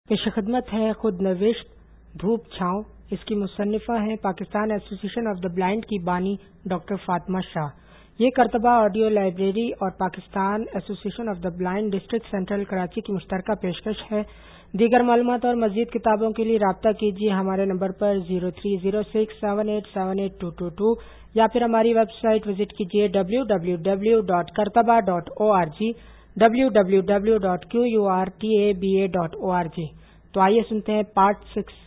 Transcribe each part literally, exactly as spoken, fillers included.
پیش خدمت ہے خود نوشت دھوپ چھاؤں. اس کی مصنفہ ہے Pakistan association of the blind کی بانی ڈاکٹر فاطمہ شاہ. یہ کرتبہ آڈیو لائبریری اور Pakistan association of the blind district central Karachi کی مشترکہ پیشکش ہے. دیگر معلومات اور مزید کتابوں کے لیے رابطہ کیجیے ہمارے نمبر پر zero three zero six seven eight seven eight two two two یا پھر ہماری ویب سائٹ وزٹ کیجیے W W W dot Qurtaba dot O R G W W W dot Q U R T A B A dot O R G. تو آئیے سنتے ہیں part six.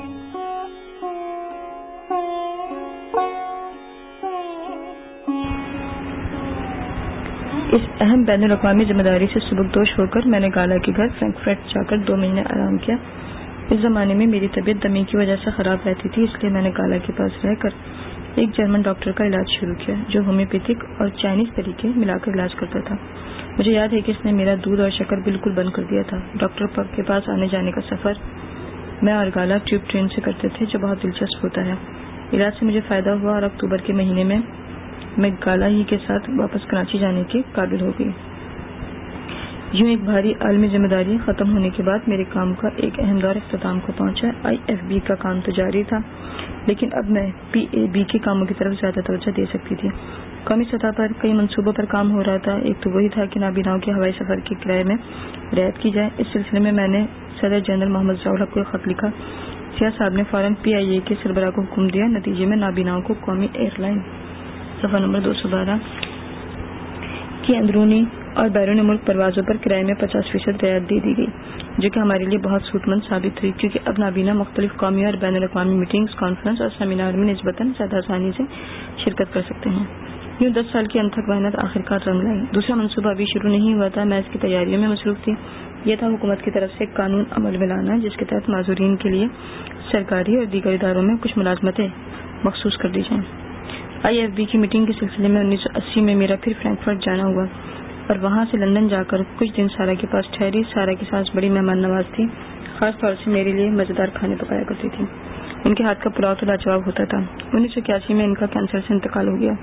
اس اہم بین الاقوامی ذمہ داری سے سبکدوش ہو کر میں نے گالا کے گھر فرینکفرٹ جا کر دو مہینے آرام کیا. اس زمانے میں میری طبیعت دمی کی وجہ سے خراب رہتی تھی، اس لیے میں نے گالا کے پاس رہ کر ایک جرمن ڈاکٹر کا علاج شروع کیا جو ہومیوپیتھک اور چائنیز طریقے ملا کر علاج کرتا تھا. مجھے یاد ہے کہ اس نے میرا دودھ اور شکر بالکل بند کر دیا تھا. ڈاکٹر کے پاس آنے جانے کا سفر میں اور گالا ٹیوب ٹرین سے کرتے تھے جو بہت دلچسپ ہوتا ہے. علاج سے مجھے فائدہ ہوا اور اکتوبر کے مہینے میں میں گالا ہی کے ساتھ واپس کراچی جانے کے قابل ہو گئی. یوں ایک بھاری عالمی ذمہ داری ختم ہونے کے بعد میرے کام کا ایک اہم دور اختتام کو پہنچا. آئی ایف بی کا کام تو جاری تھا لیکن اب میں پی اے بی کے کاموں کی طرف زیادہ توجہ دے سکتی تھی. قومی سطح پر کئی منصوبوں پر کام ہو رہا تھا. ایک تو وہی تھا کہ نابیناؤں کے ہوائی سفر کے کرائے میں رعایت کی جائے. اس سلسلے میں میں نے صدر جنرل محمد ضیاء الحق کو خط لکھا. سیاہ صاحب نے فوراً پی آئی اے کے سربراہ کو حکم دیا. نتیجے میں نابیناؤں کو قومی ایئر لائن صفحہ نمبر دو سو بارہ کی اندرونی اور بیرون ملک پروازوں پر کرائے میں پچاس فیصد رعایت دے دی گئی جو کہ ہمارے لیے بہت سود مند ثابت ہوئی کیونکہ اب نابینا مختلف قومی اور بین الاقوامی میٹنگز، کانفرنس اور سیمینار میں نسبتاً زیادہ آسانی سے شرکت کر سکتے ہیں. یوں دس سال کی انتھک محنت آخرکار رنگ لائی. دوسرا منصوبہ ابھی شروع نہیں ہوا تھا، میں اس کی تیاریوں میں مصروف تھی. یہ تھا حکومت کی طرف سے ایک قانون عمل میں لانا جس کے تحت معذورین کے لیے سرکاری اور دیگر اداروں میں کچھ ملازمتیں مخصوص کر دی جائیں. آئی ایف بی کی میٹنگ کے سلسلے میں انیس سو اسی میں میرا پھر فرینکفرٹ جانا ہوا اور وہاں سے لندن جا کر کچھ دن سارا کے پاس ٹھہری. سارا کی ساس بڑی مہمان نواز تھی، خاص طور سے میرے لیے مزیدار کھانے پکایا کرتی تھی. ان کے ہاتھ کا پلاؤ تو لاجواب ہوتا تھا. انیس سو اکیاسی میں ان کا کینسر سے انتقال ہو گیا.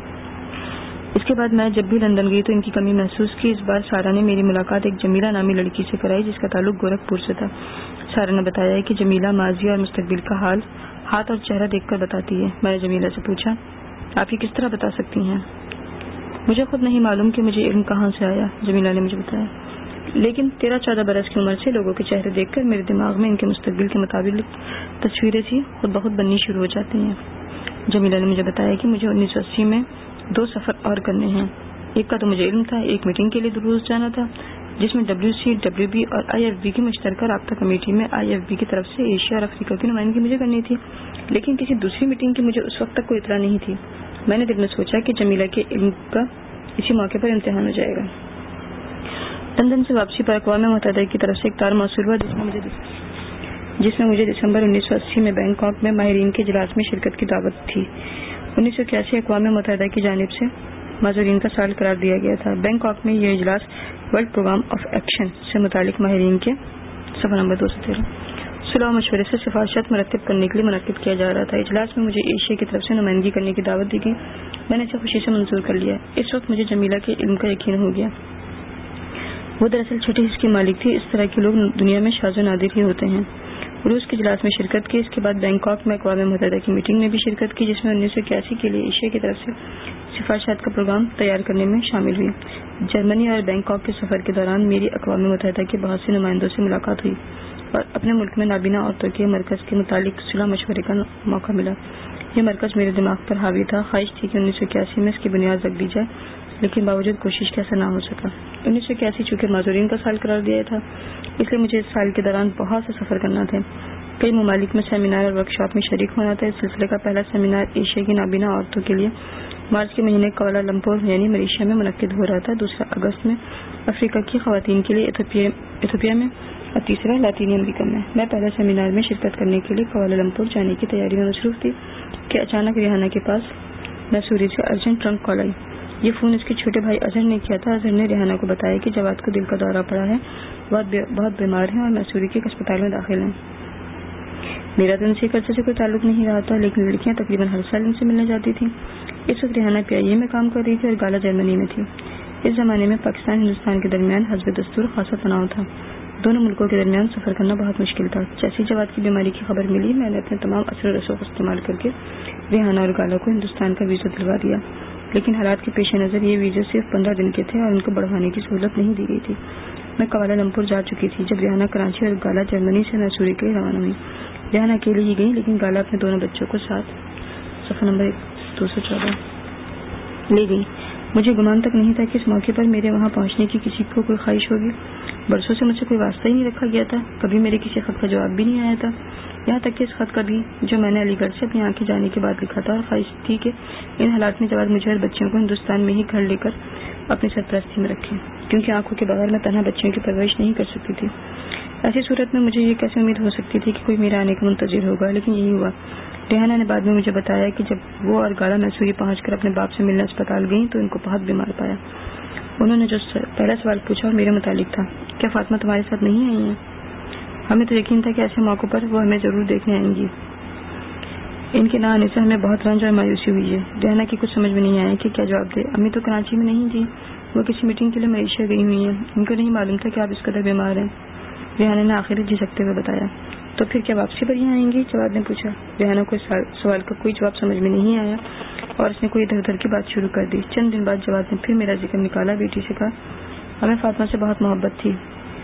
اس کے بعد میں جب بھی لندن گئی تو ان کی کمی محسوس کی. اس بار سارا نے میری ملاقات ایک جمیلہ نامی لڑکی سے کرائی جس کا تعلق گورکھپور سے تھا. سارا نے بتایا کہ جمیلہ ماضی اور مستقبل کا حال ہاتھ اور چہرہ دیکھ کر بتاتی ہے. میں نے جمیلہ سے پوچھا آپ یہ کس طرح بتا سکتی ہیں؟ مجھے خود نہیں معلوم کہ مجھے علم کہاں سے آیا، جمیلہ نے مجھے بتایا، لیکن تیرہ چودہ برس کی عمر سے لوگوں کے چہرے دیکھ کر میرے دماغ میں ان کے مستقبل کے مطابق تصویریں سی خود بخود بننی شروع ہو جاتی ہیں. جمیلہ نے مجھے بتایا کہ مجھے انیس سو اسی میں دو سفر اور کرنے ہیں. ایک کا تو مجھے علم تھا، ایک میٹنگ کے لیے روس جانا تھا جس میں ڈبلیو سی ڈبلیو بی اور آئی ایف بی کی مشترکہ رابطہ کمیٹی میں آئی ایف بی کی طرف سے ایشیا اور افریقہ کی نمائندگی مجھے کرنی تھی. لیکن کسی دوسری میٹنگ کی مجھے اس وقت تک کوئی اطلاع نہیں تھی. میں نے دل میں سوچا کہ جمیلہ کے علم کا اسی موقع پر امتحان ہو جائے گا. لندن سے واپسی پر اقوام متحدہ کی طرف سے ایک تار موصول ہوا جس میں مجھے جس میں مجھے دسمبر انیس سو اسی میں بینکاک میں ماہرین کے اجلاس میں شرکت کی دعوت تھی. انیس سو اکیاسی اقوام متحدہ کی جانب سے معذورین کا سال قرار دیا گیا تھا. بینکاک میں یہ اجلاس ورلڈ پروگرام آف ایکشن سے متعلق ماہرین کے صفحہ نمبر دو سو تیرہ صلاح و مشورے سے سفارشات مرتب کرنے کے لیے منعقد کیا جا رہا تھا. اجلاس میں مجھے ایشیا کی طرف سے نمائندگی کرنے کی دعوت دی گئی. میں نے اسے خوشی سے منظور کر لیا. اس وقت مجھے جمیلہ کے علم کا یقین ہو گیا. وہ دراصل چھٹے حصے کی مالک تھی. اس طرح کے لوگ دنیا میں شاذ و نادر ہی ہوتے ہیں. روس کے اجلاس میں شرکت کی. اس کے بعد بینکاک میں اقوام متحدہ کی میٹنگ میں بھی شرکت کی جس میں انیس سو اکیاسی کے لیے ایشیا کی طرف سے سفارشات کا پروگرام تیار کرنے میں شامل ہوئی. جرمنی اور بینکاک کے سفر کے دوران میری اقوام متحدہ کے بہت سے نمائندوں سے ملاقات ہوئی اور اپنے ملک میں نابینا عورتوں کے مرکز کے متعلق صلاح مشورے کا موقع ملا. یہ مرکز میرے دماغ پر حاوی تھا. خواہش تھی کہ انیس سو اکیاسی میں اس کی بنیاد رکھ دی جائے لیکن باوجود کوشش کے ایسا نہ ہو سکا. انیس سو اکیاسی چونکہ معذورین کا سال قرار دیا تھا اس لیے مجھے اس سال کے دوران بہت سے سفر کرنا تھے. کئی ممالک میں سیمینار اور ورک شاپ میں شریک ہونا تھا. اس سلسلے کا پہلا سیمینار ایشیا کی نابینا عورتوں کے لیے مارچ کے مہینے کوالالمپور یعنی ملیشیا میں منعقد ہو رہا تھا. دوسرا اگست میں افریقہ کی خواتین کے لیے ایتھوپیا میں اور تیسرا لاطینی امریکہ میں. میں پہلے سیمینار میں شرکت کرنے کے لیے کوالالمپور جانے کی تیاری میں مصروف تھی کہ اچانک ریحانہ کے پاس میسوری سے ارجنٹ ٹرنک کال آئی. یہ فون اس کے چھوٹے بھائی اظہر نے کیا تھا. اظہر نے ریحانہ کو بتایا کہ جواد کو دل کا دورہ پڑا ہے، بہت بہت بیمار ہیں اور میسوری کے ایک اسپتال میں داخل ہیں. میرا تو ان سے ایک عرصے سے کوئی تعلق نہیں رہا تھا لیکن لڑکیاں تقریباً ہر سال ان سے ملنے جاتی تھیں. اس وقت ریحانہ پی آئی اے میں کام کر رہی تھی اور گالا جرمنی میں تھی. اس زمانے میں پاکستان ہندوستان کے درمیان حزب دستور خاصا تناؤ تھا. دونوں ملکوں کے درمیان سفر کرنا بہت مشکل تھا۔ جیسی جواد کی بیماری کی خبر ملی، میں نے اپنے تمام اثر و رسوخ استعمال کر کے ریحانہ اور گالا کو ہندوستان کا ویزا دلوا دیا، لیکن حالات کے پیش نظر یہ ویزے صرف پندرہ دن کے تھے اور ان کو بڑھوانے کی سہولت نہیں دی گئی تھی۔ میں کوالالمپور جا چکی تھی جب ریحانہ کراچی اور گالا جرمنی سے میسوری کے لیے روانہ ہوئی۔ ریحانہ اکیلے ہی گئی، لیکن گالا اپنے دونوں بچوں کو ساتھ صفحہ نمبر دو سو چودہ لے گئی۔ مجھے گمان تک نہیں تھا کہ اس موقع پر میرے وہاں پہنچنے کی کسی کو کوئی خواہش ہوگی۔ برسوں سے مجھ سے کوئی واسطہ ہی نہیں رکھا گیا تھا، کبھی میرے کسی خط کا جواب بھی نہیں آیا تھا، یہاں تک کہ اس خط کا بھی جو میں نے علی گڑھ سے اپنی آنکھیں جانے کے بعد لکھا تھا، اور خواہش تھی کہ ان حالات میں جواد مجھے اور بچوں کو ہندوستان میں ہی گھر لے کر اپنی سرپرستی میں رکھے، کیونکہ آنکھوں کے بغیر میں تنہا بچوں کی پرورش نہیں کر سکتی تھی۔ ایسی صورت میں مجھے یہ کیسے امید ہو سکتی تھی کہ کوئی میرے آنے کا منتظر ہوگا، لیکن یہی ہوا۔ ریحانہ نے بعد میں مجھے بتایا کہ جب وہ اور گالا میسوری پہنچ کر اپنے باپ سے ملنے اسپتال گئیں تو ان کو بہت بیمار پایا۔ انہوں نے جو پہلا سوال پوچھا اور میرے متعلق تھا، کیا فاطمہ تمہارے ساتھ نہیں آئی ہیں؟ ہمیں تو یقین تھا کہ ایسے موقع پر وہ ہمیں ضرور دیکھنے آئیں گی۔ ان کے نہ آنے سے ہمیں بہت رنج اور مایوسی ہوئی ہے۔ ریحانہ کی کچھ سمجھ میں نہیں آیا کہ کیا جواب دے۔ امی تو کراچی میں نہیں تھی، وہ کسی میٹنگ کے لیے ملیشیا گئی ہوئی ہیں، ان کو نہیں معلوم تھا کہ آپ اس قدر بیمار ہیں، ریحانہ نے آخر جھجکتے ہوئے بتایا۔ تو پھر کیا واپسی پر ہی آئیں گی؟ جواد نے پوچھا۔ ریحانہ کو سوال کا کوئی جواب سمجھ میں نہیں آیا اور اس نے کوئی ادھر ادھر کی بات شروع کر دی۔ چند دن بعد جواد نے پھر میرا ذکر نکالا، بیٹی سے کہا، ہمیں فاطمہ سے بہت محبت تھی۔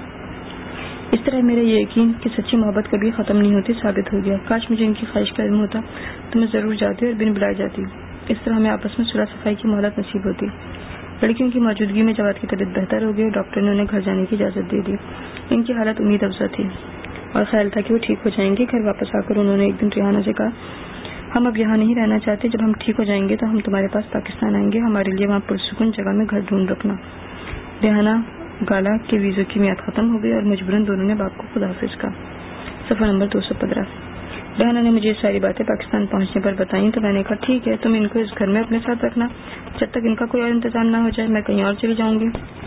اس طرح میرا یہ یقین کہ سچی محبت کبھی ختم نہیں ہوتی ثابت ہو گیا۔ کاش مجھے ان کی خواہش کا علم ہوتا تو میں ضرور جاتی اور بن بلائے جاتی، اس طرح ہمیں آپس میں صلح صفائی کی مہلت نصیب ہوتی۔ لڑکیوں کی موجودگی میں جواد کی طبیعت بہتر ہو گئی اور ڈاکٹر نے انہیں گھر جانے کی اجازت دے دی۔ ان کی حالت امید افزا تھی اور خیال تھا کہ وہ ٹھیک ہو جائیں گے۔ گھر واپس آ کر انہوں نے ایک دن ریحانہ سے کہا، ہم اب یہاں نہیں رہنا چاہتے، جب ہم ٹھیک ہو جائیں گے تو ہم تمہارے پاس پاکستان آئیں گے، ہمارے لیے وہاں پرسکون جگہ میں گھر ڈھونڈ رکھنا۔ ریحانہ گالا کے ویزے کی میعاد ختم ہو گئی اور مجبوراً دونوں نے باپ کو خدا حافظ کہا۔ صفحہ نمبر دو سو پندرہ ریحانہ نے مجھے ساری باتیں پاکستان پہنچنے پر بتائیں تو میں نے کہا، ٹھیک ہے، تم ان کو اس گھر میں اپنے ساتھ رکھنا، جب تک ان کا کوئی اور انتظام نہ ہو جائے میں کہیں اور چلی جاؤں گی۔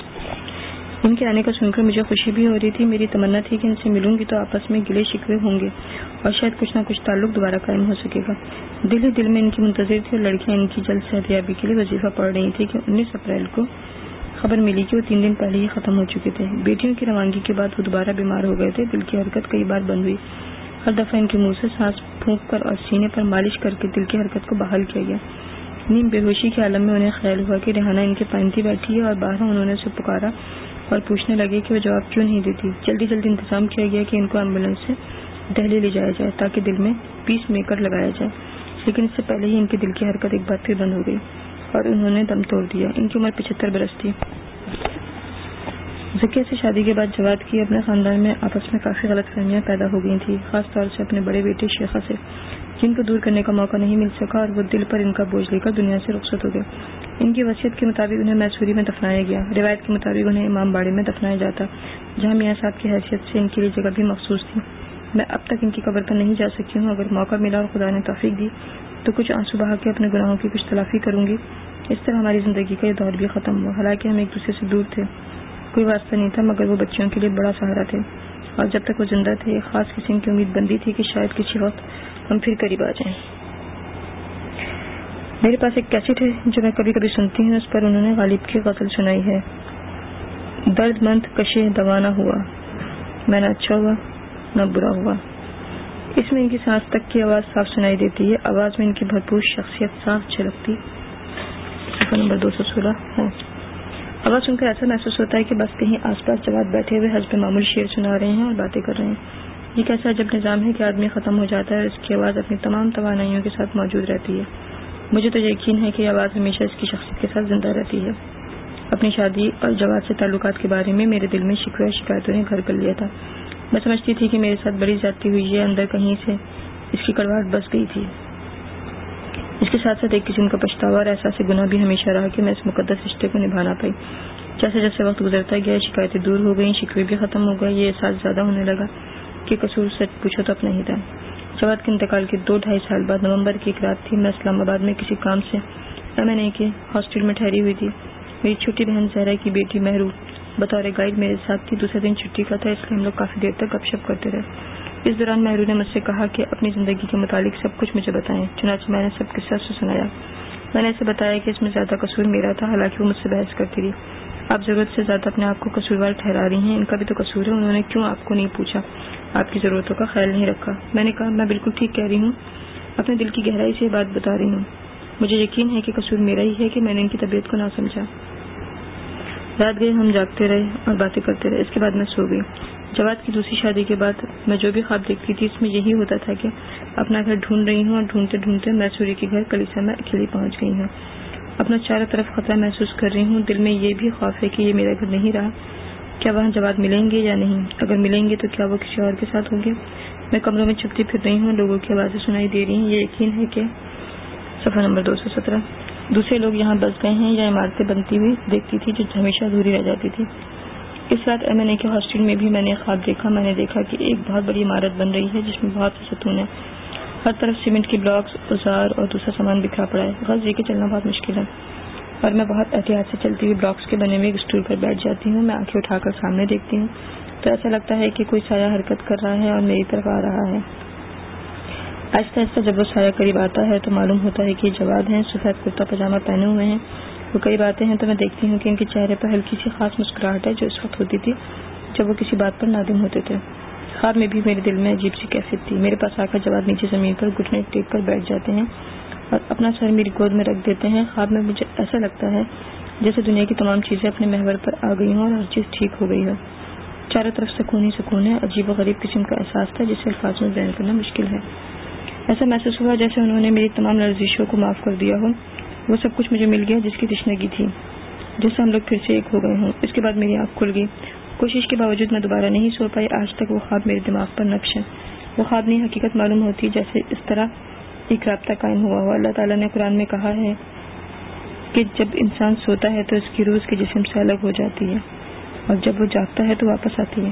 ان کے آنے کا سن کر مجھے خوشی بھی ہو رہی تھی، میری تمنا تھی کہ ان سے ملوں گی تو آپس میں گلے شکوے ہوں گے اور شاید کچھ نہ کچھ تعلق دوبارہ قائم ہو سکے گا۔ دل ہی دل میں ان کی منتظر تھی اور لڑکیاں ان کی جلد صحتیابی کے لیے وظیفہ پڑھ رہی تھی کہ انیس اپریل کو خبر ملی کہ وہ تین دن پہلے ہی ختم ہو چکے تھے۔ بیٹیوں کی روانگی کے بعد وہ دوبارہ بیمار ہو گئے تھے، دل کی حرکت کئی بار بند ہوئی، ہر دفعہ ان کے منہ سے سانس پھونک کر اور سینے پر مالش کر کے دل کی حرکت کو بحال کیا گیا۔ نیم بے ہوشی کے عالم میں انہیں خیال ہوا کہ ریحانہ ان کے پائنتی بیٹھی ہے اور باہر انہوں نے اسے پکارا اور پوچھنے لگے کہ وہ جواب کیوں نہیں دیتی۔ جلدی جلدی انتظام کیا گیا کہ ان کو ایمبولینس سے دہلی لے جایا جائے تاکہ دل میں پیس میکر لگایا جائے، لیکن اس سے پہلے ہی ان کی دل کی حرکت ایک بار پھر بند ہو گئی اور انہوں نے دم توڑ دیا۔ ان کی عمر پچہتر برس تھی۔ ذکیہ سے شادی کے بعد جواد کی اپنے خاندان میں آپس میں کافی غلط فہمیاں پیدا ہو گئی تھیں، خاص طور سے اپنے بڑے بیٹے شیخہ سے، جن کو دور کرنے کا موقع نہیں مل سکا اور وہ دل پر ان کا بوجھ لے کر دنیا سے رخصت ہو گئے۔ ان کی وصیت کے مطابق انہیں میسوری میں دفنایا گیا۔ روایت کے مطابق انہیں امام باڑے میں دفنایا جاتا، جہاں میاں صاحب کی حیثیت سے ان کے لیے جگہ بھی مخصوص تھی۔ میں اب تک ان کی قبر پر نہیں جا سکی ہوں، اگر موقع ملا اور خدا نے توفیق دی تو کچھ آنسو بہا کے اپنے گناہوں کی کچھ تلافی کروں گی۔ اس طرح ہماری زندگی کا یہ دور بھی ختم ہوا۔ حالانکہ ہم ایک دوسرے سے دور تھے، کوئی واسطہ نہیں تھا، مگر وہ بچوں کے لیے بڑا سہارا تھے اور جب تک وہ زندہ تھے ایک خاص قسم کی امید بندی تھی کہ شاید کسی وقت ہم پھر قریب آ جائیں۔ میرے پاس ایک کیسٹ ہے جو میں کبھی کبھی سنتی ہوں، اس پر انہوں نے غالب کی غزل سنائی ہے، درد مند کشے دوا نہ ہوا، میں نہ اچھا ہوا نہ برا ہوا۔ اس میں ان کی سانس تک کی آواز صاف سنائی دیتی ہے، آواز میں ان کی بھرپور شخصیت صاف جھلکتی۔ صفحہ نمبر دو سو سولہ ہے۔ آواز سن کر ایسا محسوس ہوتا ہے کہ بس کہیں آس پاس جواد بیٹھے ہوئے حسب معمول شعر سنا رہے ہیں اور باتیں کر رہے ہیں۔ یہ کیسا عجب نظام ہے کہ آدمی ختم ہو جاتا ہے اور اس کی آواز اپنی تمام توانائیوں کے ساتھ موجود رہتی ہے۔ مجھے تو یقین ہے کہ یہ آواز ہمیشہ اس کی شخصیت کے ساتھ زندہ رہتی ہے۔ اپنی شادی اور جواد سے تعلقات کے بارے میں میرے دل میں شکوے اور شکایتوں نے گھر کر لیا تھا۔ میں سمجھتی تھی کہ میرے ساتھ بڑی زیادتی ہوئی ہے، اندر کہیں سے اس کی کڑواہٹ بس گئی تھی۔ اس کے ساتھ ساتھ ایک قسم کا پچھتاوا اور احساس گناہ بھی ہمیشہ رہا کہ میں اس مقدس رشتے کو نبھا نہ پائی۔ جیسے جیسے وقت گزرتا گیا شکایتیں دور ہو گئیں، شکوے بھی ختم ہو گئے، یہ احساس زیادہ ہونے لگا کہ قصور سچ پوچھو تو اپنا ہی تھا۔ جواد کے انتقال کے دو ڈھائی سال بعد نومبر کی ایک رات تھی، میں اسلام آباد میں کسی کام سے ایم این اے کے ہاسٹل میں ٹھہری ہوئی تھی۔ میری چھوٹی بہن زہرا کی بیٹی مہرو بطور گائیڈ میرے ساتھ تھی۔ دوسرے دن چھٹی کا تھا، اس لیے ہم لوگ کافی دیر تک گپ شپ کرتے رہے۔ اس دوران مہرو نے مجھ سے کہا کہ اپنی زندگی کے متعلق سب کچھ مجھے بتائیں۔ چنانچہ میں نے سب قصہ سے سنایا۔ میں نے اسے بتایا کہ اس میں زیادہ قصور میرا تھا، حالانکہ وہ مجھ سے بحث کرتی رہی۔ آپ ضرورت سے زیادہ اپنے آپ کو قصوروار ٹھہرا رہی ہیں. ان کا بھی تو قصور ہے. انہوں نے کیوں آپ کو نہیں پوچھا, آپ کی ضرورتوں کا خیال نہیں رکھا؟ میں نے کہا میں بالکل ٹھیک کہہ رہی ہوں, اپنے دل کی گہرائی سے یہ بات بتا رہی ہوں. مجھے یقین ہے کہ قصور میرا ہی ہے کہ میں نے ان کی طبیعت کو نہ سمجھا. رات گئے, ہم جاگتے رہے اور باتیں کرتے رہے. اس کے بعد میں سو گئی. جواد کی دوسری شادی کے بعد میں جو بھی خواب دیکھتی تھی اس میں یہی ہوتا تھا کہ اپنا گھر ڈھونڈ رہی ہوں اور ڈھونڈتے ڈھونڈتے میں سوری کے گھر کلیسا میں اکیلی پہنچ گئی ہوں. اپنا چاروں طرف خطرہ محسوس کر رہی ہوں. دل میں یہ بھی خوف ہے کہ یہ میرا گھر نہیں رہا. کیا وہاں جواد ملیں گے یا نہیں؟ اگر ملیں گے تو کیا وہ کسی اور کے ساتھ ہوں گے؟ میں کمروں میں چھپتی پھر رہی ہوں. لوگوں کی آوازیں سنائی دے رہی ہیں. یہ یقین ہے کہ صفحہ نمبر دو سو سترہ دوسرے لوگ یہاں بس گئے ہیں یا عمارتیں بنتی ہوئی دیکھتی تھی جو ہمیشہ ادھوری رہ جاتی تھی. اس رات ایم این اے کے ہاسٹل میں بھی میں نے خواب دیکھا. میں نے دیکھا کہ ایک بہت بڑی عمارت بن رہی ہے جس میں بہت سے ستون ہیں. ہر طرف سیمنٹ کے بلاکس, اوزار اور دوسرا سامان بکھرا پڑا ہے. غرض یہ کہ چلنا بہت مشکل ہے اور میں بہت احتیاط سے چلتی ہوئی بلاکس کے بنے ہوئے ایک اسٹول پر بیٹھ جاتی ہوں. میں آنکھیں اٹھا کر سامنے دیکھتی ہوں تو ایسا لگتا ہے کہ کوئی سایہ حرکت کر رہا ہے اور میری طرف آ رہا ہے. آہستہ آہستہ جب وہ سایہ قریب آتا ہے تو معلوم ہوتا ہے کہ یہ جواد ہیں. سفید کرتا پاجامہ پہنے ہوئے ہیں. وہ قریب آتے ہیں تو میں دیکھتی ہوں کہ ان کے چہرے پر ہلکی سی خاص مسکراہٹ ہے جو اس وقت ہوتی تھی جب وہ کسی بات پر نادم ہوتے تھے. خواب میں بھی میرے دل میں عجیب سی کیفیت تھی. میرے پاس آ کر جواد نیچے زمین پر گھٹنے ٹیک کر بیٹھ جاتے ہیں اور اپنا سر میری گود میں رکھ دیتے ہیں. خواب میں مجھے ایسا لگتا ہے جیسے دنیا کی تمام چیزیں اپنے محور پر آ گئی ہوں اور ہر چیز ٹھیک ہو گئی ہو. چاروں طرف سکون ہی سکون ہے. عجیب و غریب قسم کا احساس تھا جسے الفاظ میں بیان کرنا مشکل ہے. ایسا محسوس ہوا جیسے انہوں نے میری تمام لرزشوں کو معاف کر دیا ہو. وہ سب کچھ مجھے مل گیا جس کی تشنگی تھی, جس سے ہم لوگ پھر سے ایک ہو گئے ہوں. اس کے بعد میری آنکھ کھل گئی. کوشش کے باوجود میں دوبارہ نہیں سو پائی. آج تک وہ خواب میرے دماغ پر نقش ہے. وہ خواب نہیں حقیقت معلوم ہوتی جیسے اس طرح ایک رابطہ قائم ہوا ہوا. اللہ تعالیٰ نے قرآن میں کہا ہے کہ جب انسان سوتا ہے تو اس کی روح اس کے جسم سے الگ ہو جاتی ہے اور جب وہ جاگتا ہے تو واپس آتی ہے.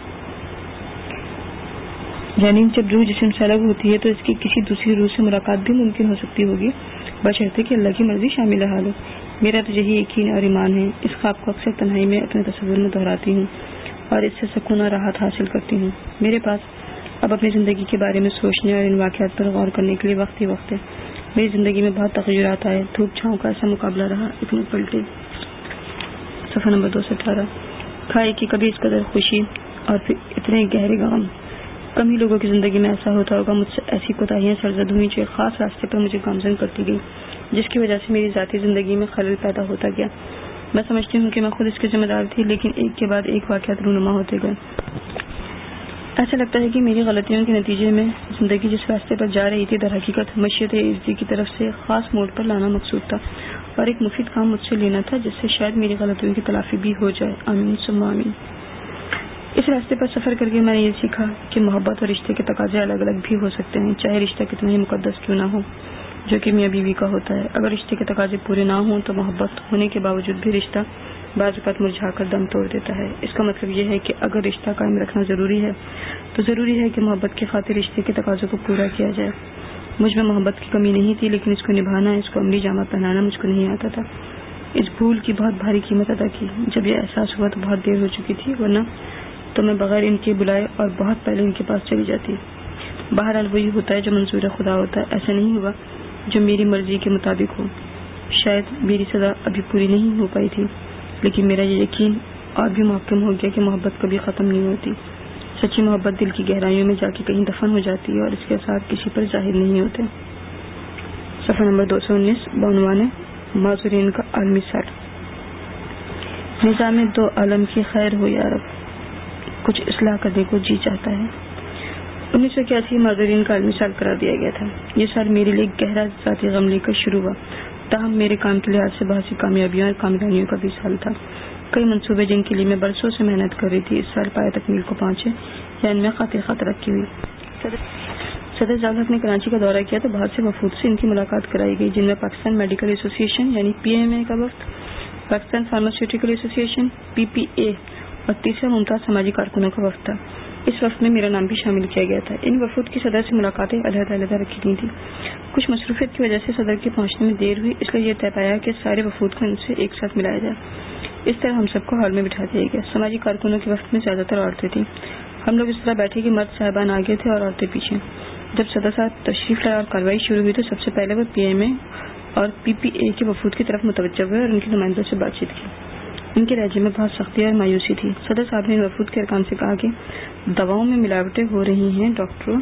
یعنی جب روح جسم سے الگ ہوتی ہے تو اس کی کسی دوسری روح سے ملاقات بھی ممکن ہو سکتی ہوگی بشرطے کہ اللہ کی مرضی شامل حال ہو. میرا تو یہی یقین اور ایمان ہے. اس خواب کو اکثر تنہائی میں اپنے تصور میں دہراتی ہوں اور اس سے سکون اور راحت حاصل کرتی ہوں. میرے پاس اب اپنی زندگی کے بارے میں سوچنے اور ان واقعات پر غور کرنے کے لیے وقت ہی وقت ہے. میری زندگی میں بہت تغیرات آئے. دھوپ چھاؤں کا ایسا مقابلہ رہا. اتنے پلٹے. صفحہ نمبر دو سو اٹھارہ کھائے کہ کبھی اس قدر خوشی اور پھر اتنے گہرے غم. کم ہی لوگوں کی زندگی میں ایسا ہوتا ہوگا. مجھ سے ایسی کوتاہیاں سرزد ہوئیں جو ایک خاص راستے پر مجھے گامزن کرتی گئی جس کی وجہ سے میری ذاتی زندگی میں خلل پیدا ہوتا گیا. میں سمجھتی ہوں کہ میں خود اس کی ذمہ دار تھی لیکن ایک کے بعد ایک واقعات رونما ہوتے گئے. ایسا لگتا ہے کہ میری غلطیوں کے نتیجے میں زندگی جس راستے پر جا رہی تھی در حقیقت مشیت عزتی کی طرف سے خاص موڑ پر لانا مقصود تھا اور ایک مفید کام مجھ سے لینا تھا جس سے شاید میری غلطیوں کی تلافی بھی ہو جائے. آمین ثم آمین. اس راستے پر سفر کر کے میں نے یہ سیکھا کہ محبت اور رشتے کے تقاضے الگ الگ بھی ہو سکتے ہیں چاہے رشتہ کتنا ہی مقدس کیوں نہ ہو جو کہ میاں بیوی کا ہوتا ہے. اگر رشتے کے تقاضے پورے نہ ہوں تو محبت ہونے کے باوجود بھی رشتہ بعض اوقات مرجھا کر دم توڑ دیتا ہے. اس کا مطلب یہ ہے کہ اگر رشتہ قائم رکھنا ضروری ہے تو ضروری ہے کہ محبت کی خاطر رشتے کے تقاضوں کو پورا کیا جائے. مجھ میں محبت کی کمی نہیں تھی لیکن اس کو نبھانا, اس کو عملی جامہ پہنانا مجھ کو نہیں آتا تھا. اس بھول کی بہت بھاری قیمت ادا کی. جب یہ احساس ہوا تو بہت دیر ہو چکی تھی ورنہ تو میں بغیر ان کے بلائے اور بہت پہلے ان کے پاس چلی جاتی. بہرحال وہی ہوتا ہے جو منظور خدا ہوتا ہے. ایسا نہیں ہوا جو میری مرضی کے مطابق ہو. شاید میری سزا ابھی پوری نہیں ہو پائی تھی لیکن میرا یہ یقین اور بھی محکم ہو گیا کہ محبت کبھی ختم نہیں ہوتی. سچی محبت دل کی گہرائیوں میں جا کے کہیں دفن ہو جاتی ہے اور اس کے اثرات کسی پر ظاہر نہیں ہوتے. صفحہ نمبر دو سو انیس بعنوان معذورین کا عالمی سال. نظام دو عالم کی خیر ہو یا رب, کچھ اصلاح کرنے کو جی چاہتا ہے. انیس سو اکیاسی معذورین کا عالمی سال قرار دیا گیا تھا. یہ سال میرے لیے گہرا ذاتی غم لے کر شروع ہوا. تاہم میرے کام کے لحاظ سے بہت سی کامیابیوں اور کامیابیوں کا بھی سال تھا. کئی منصوبے جن کے لیے میں برسوں سے محنت کر رہی تھی اس سال پایہ تکمیل کو پہنچے یا ان میں خاطر خط رکھی ہوئی. صدر ضیاء نے کراچی کا دورہ کیا تو بہت سے وفود سے ان کی ملاقات کرائی گئی جن میں پاکستان میڈیکل ایسوسی ایشن یعنی پی ایم اے کا وفد, پاکستان فارماسیوٹیکل ایسوسی ایشن پی پی اے اور تیسرا ممتاز سماجی کارکنوں کا وفد تھا. اس وفد میں میرا نام بھی شامل کیا گیا تھا. ان وفود کی صدر سے ملاقاتیں علیحدہ علیحدہ رکھی گئی تھیں. کچھ مصروفیت کی وجہ سے صدر کے پہنچنے میں دیر ہوئی اس لیے یہ طے پایا کہ سارے وفود کو ان سے ایک ساتھ ملایا جائے. اس طرح ہم سب کو ہال میں بٹھا دیا گیا. سماجی کارکنوں کے وفد میں زیادہ تر عورتیں تھیں. ہم لوگ اس طرح بیٹھے کہ مرد صاحبان آگے تھے اور عورتیں پیچھے. جب صدر صاحب تشریف لائے اور کارروائی شروع ہوئی تو سب سے پہلے وہ پی ایم اے اور پی پی اے کے وفود کی طرف متوجہ ہوئے اور ان کے نمائندوں سے بات چیت کی. ان کے لہجے میں بہت سختی اور مایوسی تھی۔ صدر صاحب نے وفود کے ارکان سے کہا کہ دواؤں میں ملاوٹیں ہو رہی ہیں۔ ڈاکٹروں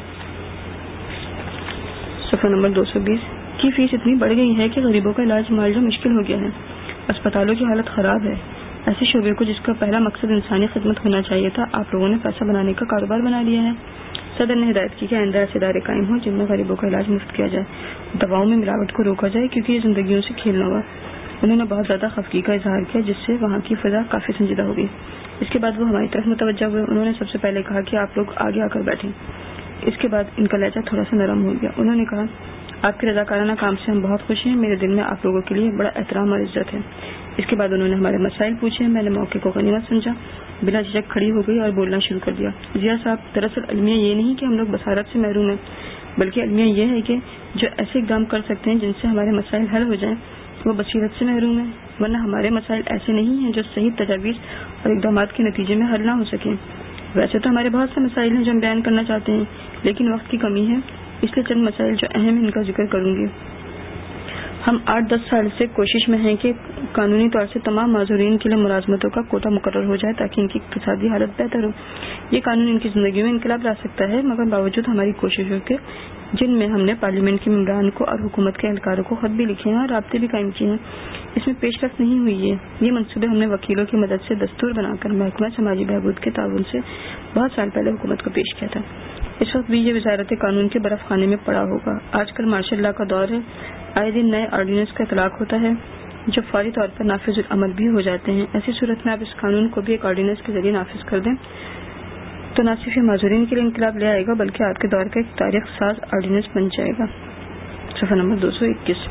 صفحہ نمبر دو سو بیس کی فیس اتنی بڑھ گئی ہے کہ غریبوں کا علاج معالجہ مشکل ہو گیا ہے۔ اسپتالوں کی حالت خراب ہے۔ ایسے شعبے کو جس کا پہلا مقصد انسانی خدمت ہونا چاہیے تھا، آپ لوگوں نے پیسہ بنانے کا کاروبار بنا لیا ہے۔ صدر نے ہدایت کی کہ آئندہ ایسے ادارے قائم ہوں جن میں غریبوں کا علاج مفت کیا جائے، دواؤں میں ملاوٹ کو روکا جائے، کیونکہ یہ زندگیوں سے کھیلنا ہوا۔ انہوں نے بہت زیادہ خفگی کا اظہار کیا، جس سے وہاں کی فضا کافی سنجیدہ ہو گئی۔ اس کے بعد وہ ہماری طرف متوجہ ہوئے۔ انہوں نے سب سے پہلے کہا کہ آپ لوگ آگے آ کر بیٹھیں۔ اس کے بعد ان کا لہجہ تھوڑا سا نرم ہو گیا۔ انہوں نے کہا، آپ کے رضاکارانہ کام سے ہم بہت خوش ہیں۔ میرے دل میں آپ لوگوں کے لیے بڑا احترام اور عزت ہے۔ اس کے بعد انہوں نے ہمارے مسائل پوچھے۔ میں نے موقع کو غنیمت سمجھا، بلا جھجک کھڑی ہو گئی اور بولنا شروع کر دیا۔ ضیاء صاحب، دراصل المیہ یہ نہیں کہ ہم لوگ بصارت سے محروم ہیں، بلکہ المیہ یہ ہے کہ جو ایسے اقدام کر سکتے ہیں جن سے ہمارے مسائل حل ہو جائیں، وہ بصیرت سے محروم ہیں، ورنہ ہمارے مسائل ایسے نہیں ہیں جو صحیح تجاویز اور اقدامات کے نتیجے میں حل نہ ہو سکیں۔ ویسے تو ہمارے بہت سے مسائل ہیں جو ہم بیان کرنا چاہتے ہیں، لیکن وقت کی کمی ہے، اس لیے چند مسائل جو اہم ہیں ان کا ذکر کروں گی۔ ہم آٹھ دس سال سے کوشش میں ہیں کہ قانونی طور سے تمام معذورین کے لیے ملازمتوں کا کوٹا مقرر ہو جائے تاکہ ان کی اقتصادی حالت بہتر ہو۔ یہ قانون ان کی زندگی میں انقلاب لا سکتا ہے، مگر باوجود ہماری کوششوں کے، جن میں ہم نے پارلیمنٹ کے ممبران کو اور حکومت کے اہلکاروں کو خط بھی لکھے ہیں اور رابطے بھی قائم کیے ہیں، اس میں پیش رفت نہیں ہوئی ہے۔ یہ منصوبے ہم نے وکیلوں کی مدد سے دستور بنا کر محکمہ سماجی بہبود کے تعاون سے بہت سال پہلے حکومت کو پیش کیا تھا۔ اس وقت بھی یہ وزارت قانون کے برف خانے میں پڑا ہوگا۔ آج کل مارشل لا کا دور ہے، آئے دن نئے آرڈیننس کا اطلاق ہوتا ہے جو فوری طور پر نافذ العمل بھی ہو جاتے ہیں۔ ایسی صورت میں آپ اس قانون کو بھی ایک آرڈیننس کے ذریعے نافذ کر دیں تو نہ صرف یہ معذورین کے لیے انقلاب لے آئے گا بلکہ آج کے دور کا ایک تاریخ ساز آرڈیننس بن جائے گا۔ صفحہ نمبر دو سو اکیس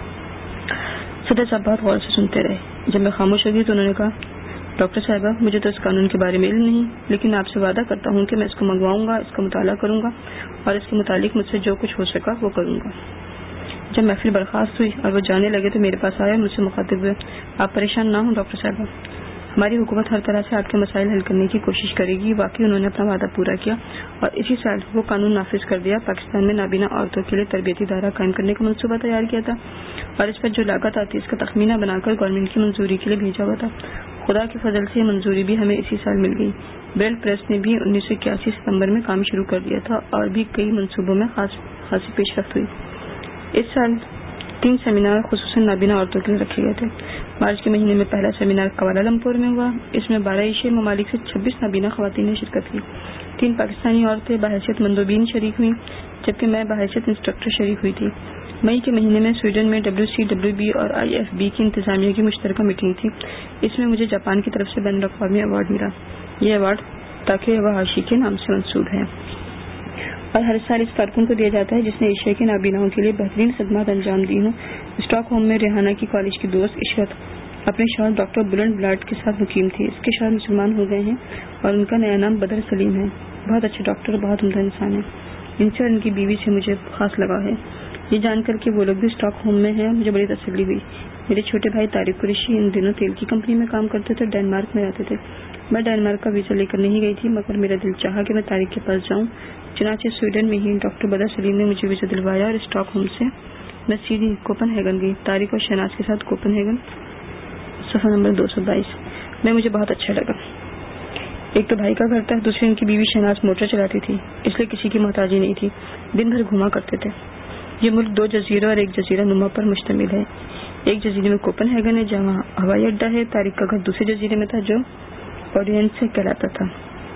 صدر صاحب بہت غور سے سنتے رہے۔ جب میں خاموش ہو گئی تو انہوں نے کہا، ڈاکٹر صاحبہ، مجھے تو اس قانون کے بارے میں علم نہیں، لیکن میں آپ سے وعدہ کرتا ہوں کہ میں اس کو منگواؤں گا، اس کا مطالعہ کروں گا اور اس کے متعلق مجھ سے جو کچھ ہو سکا وہ کروں گا۔ جب محفل برخاست ہوئی اور وہ جانے لگے تو میرے پاس آئے اور مجھ سے مخاطب ہوئے، آپ پریشان نہ ہوں ڈاکٹر صاحبہ، ہماری حکومت ہر طرح سے آپ کے مسائل حل کرنے کی کوشش کرے گی۔ واقعی انہوں نے اپنا وعدہ پورا کیا اور اسی سال وہ قانون نافذ کر دیا۔ پاکستان میں نابینا عورتوں کے لیے تربیتی ادارہ قائم کرنے کا منصوبہ تیار کیا تھا اور اس پر جو لاگت آتی اس کا تخمینہ بنا کر گورنمنٹ کی منظوری کے لیے بھیجا ہوا تھا۔ خدا کے فضل سے یہ منظوری بھی ہمیں اسی سال مل گئی۔ بریل پریس نے بھی انیس سو اکیاسی ستمبر میں کام شروع کر دیا تھا اور بھی کئی منصوبوں میں خاص خاصی پیش رفت ہوئی۔ اس سال تین سیمینار خصوصاً نابینا عورتوں کے لیے رکھے گئے تھے۔ مارچ کے مہینے میں پہلا سیمینار کوالالمپور میں ہوا۔ اس میں بارہ ایشیائی ممالک سے چھبیس نابینا خواتین نے شرکت کی۔ تین پاکستانی عورتیں بحیثیت مندوبین شریک ہوئیں جبکہ میں بحیثیت انسٹرکٹر شریک ہوئی تھی۔ مئی کے مہینے میں سویڈن میں ڈبلیو سی ڈبلیو بی اور آئی ایف بی کی انتظامیہ کی مشترکہ میٹنگ تھی۔ اس میں مجھے جاپان کی طرف سے بین الاقوامی ایوارڈ ملا۔ یہ ایوارڈ تاکہ وحاشی کے نام سے منسوب ہے اور ہر سال اس کارکن کو دیا جاتا ہے جس نے ایشیا کے نابیناؤں کے لیے بہترین خدمات انجام دی ہوں۔ اسٹاک ہوم میں ریحانہ کی کالج کی دوست عشرت اپنے شوہر ڈاکٹر بلند بلاٹ کے ساتھ مقیم تھی۔ اس کے شوہر مسلمان ہو گئے ہیں اور ان کا نیا نام بدر سلیم ہے۔ بہت اچھے ڈاکٹر اور بہت عمدہ انسان ہیں۔ ان سے اور ان کی بیوی سے مجھے خاص لگا ہے۔ یہ جان کر کہ وہ لوگ بھی اسٹاک ہوم میں ہیں مجھے بڑی تسلی ہوئی۔ میرے چھوٹے بھائی طارق قریشی ان دنوں تیل کی کمپنی میں کام کرتے تھے اور ڈینمارک میں رہتے تھے۔ میں ڈینمارک کا ویزا لے کر نہیں گئی تھی مگر میرا دل چاہا کہ میں طارق کے پاس جاؤں۔ چنانچہ سویڈن میں ہی ڈاکٹر بدر سلیم نے مجھے ویزا دلوایا اور اسٹاک ہوم سے میں سیدھی کوپن ہیگن گئی، طارق اور شہناز کے ساتھ کوپن ہیگن۔ صفحہ نمبر دو سو بائیس میں مجھے بہت اچھا لگا۔ ایک تو بھائی کا گھر تھا، دوسری ان کی بیوی شہناز موٹر چلاتی تھی، اس لیے کسی کی محتاجی نہیں تھی، دن بھر گھوما کرتے تھے۔ یہ ملک دو جزیروں اور ایک جزیرہ نما پر مشتمل ہے۔ ایک جزیرے میں کوپن ہیگن ہے جہاں ہوائی اڈہ ہے۔ طارق کا گھر دوسرے جزیرے میں تھا جو آرڈیننس سے کہلاتا تھا۔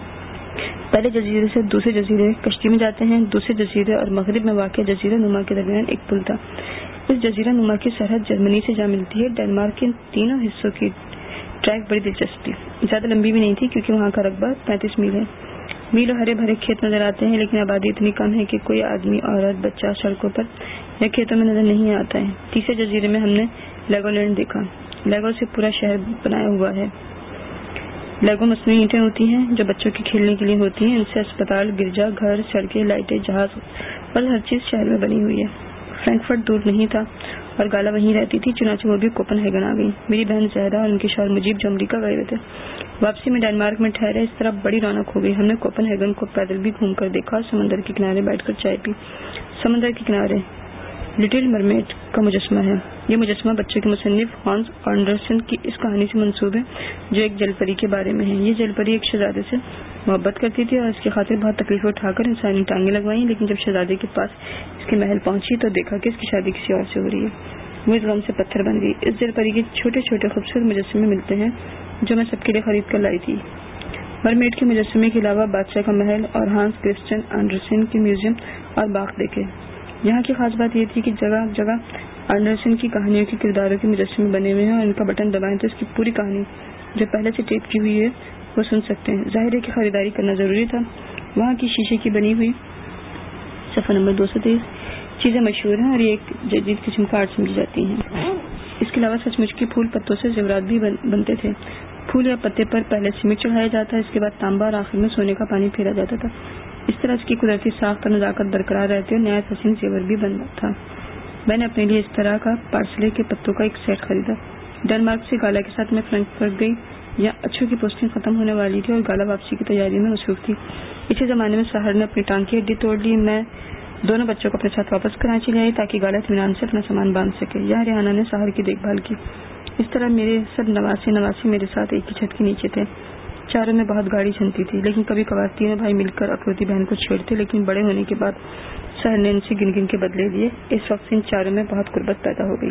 پہلے جزیرے سے دوسرے جزیرے کشتی میں جاتے ہیں۔ دوسرے جزیرے اور مغرب میں واقع جزیرہ نما کے درمیان ایک پل تھا۔ اس جزیرہ نما کی سرحد جرمنی سے جا ملتی ہے۔ ڈینمارک کے تینوں حصوں کی ٹریک بڑی دلچسپ تھی، زیادہ لمبی بھی نہیں تھی کیونکہ وہاں کا رقبہ پینتیس میل ہے۔ میل ہرے بھرے کھیت نظر آتے ہیں لیکن آبادی اتنی کم ہے کہ کوئی آدمی، عورت، بچہ سڑکوں پر یا کھیتوں میں نظر نہیں آتا ہے۔ تیسرے جزیرے میں ہم نے لیگو لینڈ دیکھا۔ لیگو سے پورا شہر بنایا ہوا ہے۔ لیگو مصنوعی اینٹیں ہوتی ہیں جو بچوں کے کھیلنے کے لیے ہوتی ہیں۔ ان سے اسپتال، گرجا گھر، سڑکیں، لائٹیں، جہاز اور ہر چیز شہر میں بنی ہوئی ہے۔ فرینکفرٹ دور نہیں تھا اور گالا وہیں رہتی تھی، چنانچہ وہ بھی کوپن ہیگن آ گئی۔ میری بہن زہرا اور ان کے شوہر مجیب جو امریکہ گئے ہوئے تھے واپسی میں ڈینمارک میں ٹھہرے۔ اس طرح بڑی رونق ہو گئی۔ ہم نے کوپن ہیگن کو پیدل بھی گھوم کر دیکھا اور سمندر کے کنارے بیٹھ کر چائے پی۔ سمندر کے کنارے لٹل مرمیڈ کا مجسمہ ہے۔ یہ مجسمہ بچوں کے مصنف ہانس آنڈرسن کی اس کہانی سے منسوب ہے جو ایک جل پری کے بارے میں ہے۔ یہ جل پری ایک شہزادے سے محبت کرتی تھی اور اس کی خاطر بہت تکلیفیں اٹھا کر انسانی ٹانگیں لگوائیں، لیکن جب شہزادے کے پاس اس کے محل پہنچی تو دیکھا کہ اس کی شادی کسی اور سے ہو رہی ہے۔ وہ اس غم سے پتھر بن گئی۔ اس جل پری کے چھوٹے چھوٹے خوبصورت مجسمے ملتے ہیں جو میں سب کے لیے خرید کر لائی تھی۔ مرمیڈ کے مجسمے کے علاوہ بادشاہ کا محل اور ہانس کرسچن آنڈرسن کی میوزیم اور باغ دیکھے۔ یہاں کی خاص بات یہ تھی کہ جگہ جگہ آنڈرسن کی کہانیوں کے کرداروں کے مجسمے بنے ہوئے ہیں اور ان کا بٹن دبائیں تو اس کی پوری کہانی جو پہلے سے ٹیپ کی ہوئی ہے وہ سن سکتے ہیں۔ ظاہر ہے کہ خریداری کرنا ضروری تھا۔ وہاں کی شیشے کی بنی ہوئی صفحہ نمبر دو سو تیئیس چیزیں مشہور ہیں اور یہ ایک جدید قسم کا آرٹ سمجھی جاتی ہیں۔ اس کے علاوہ سچ مچ کے پھول پتوں سے زیورات بھی بن, بنتے تھے۔ پھول یا پتے پر پہلے سیمنٹ چڑھایا جاتا ہے، اس کے بعد تانبا اور آخر میں سونے کا پانی پھیرا جاتا تھا۔ اس طرح اس کی قدرتی ساخت اور نزاکت برقرار رہتی اور نہایت حسین زیور بھی بن تھا۔ میں نے اپنے لیے اس طرح کا پارسلے کے پتوں کا ایک سیٹ خریدا۔ ڈنمارک سے گالا کے ساتھ میں فرینکفرٹ گئی۔ یہاں اچھوں کی پوسٹنگ ختم ہونے والی تھی اور گالا واپسی کی تیاری میں مصروف تھی۔ اسی زمانے میں ساحر نے اپنی ٹانگ کی ہڈی توڑ لی۔ میں دونوں بچوں کو اپنے ساتھ واپس کراچی لے آئی تاکہ گالا اطمینان سے اپنا سامان باندھ سکے۔ یہاں ریحانہ نے ساحر کی دیکھ بھال کی۔ اس طرح میرے سب نواسی نواسی میرے ساتھ ایک ہی چھت کے نیچے تھے۔ چاروں میں بہت گاڑی چھنتی تھی، لیکن کبھی کبھار تینوں بھائی مل کر اکلوتی بہن کو چھیڑتے، لیکن بڑے ہونے کے بعد ساحر نے ان سے گن گن کے بدلے دیے۔ اس وقت ان چاروں میں بہت قربت پیدا ہو گئی۔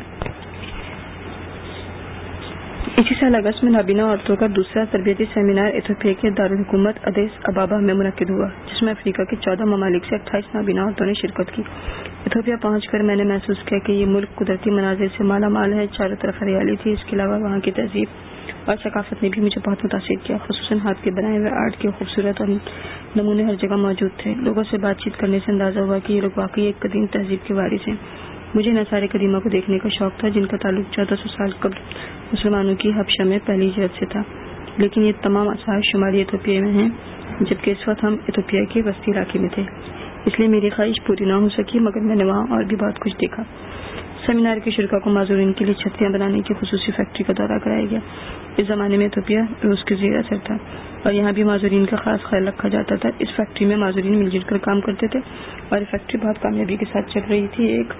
اسی سال اگست میں نابینا عورتوں کا دوسرا تربیتی سیمینار ایتھوپیا کے دارالحکومت ادیس ابابا میں منعقد ہوا، جس میں افریقہ کے چودہ ممالک سے اٹھائیس نابینا عورتوں نے شرکت کی۔ ایتھوپیا پہنچ کر میں نے محسوس کیا کہ یہ ملک قدرتی مناظر سے مالا مال ہے۔ چاروں طرف ہریالی تھی۔ اس کے علاوہ وہاں کی تہذیب اور ثقافت نے بھی مجھے بہت متاثر کیا، خصوصاً ہاتھ کے بنائے ہوئے آرٹ کے خوبصورت اور نمونے ہر جگہ موجود تھے۔ لوگوں سے بات چیت کرنے سے اندازہ ہوا کہ یہ لوگ واقعی ایک قدیم تہذیب کے وارث ہیں۔ مجھے نہ سارے قدیموں کو دیکھنے کا شوق تھا جن کا تعلق چودہ سو سال قبل مسلمانوں کی حبشہ میں پہلی ہجرت سے تھا، لیکن یہ تمام آثار شمالی ایتھوپیا میں ہیں، جبکہ اس وقت ہم ایتھوپیا کے وسطی علاقے میں تھے، اس لیے میری خواہش پوری نہ ہو سکی، مگر میں نے وہاں اور بھی بہت کچھ دیکھا۔ سیمینار کے شرکاء کو معذورین کے لیے چھتریاں بنانے کی خصوصی فیکٹری کا دورہ کرایا گیا۔ اس زمانے میں ایتھوپیا روس کے زیر اثر تھا اور یہاں بھی معذورین کا خاص خیال رکھا جاتا تھا۔ اس فیکٹری میں معذورین مل جل کر کام کرتے تھے اور یہ فیکٹری بہت کامیابی کے ساتھ چل رہی تھی۔ ایک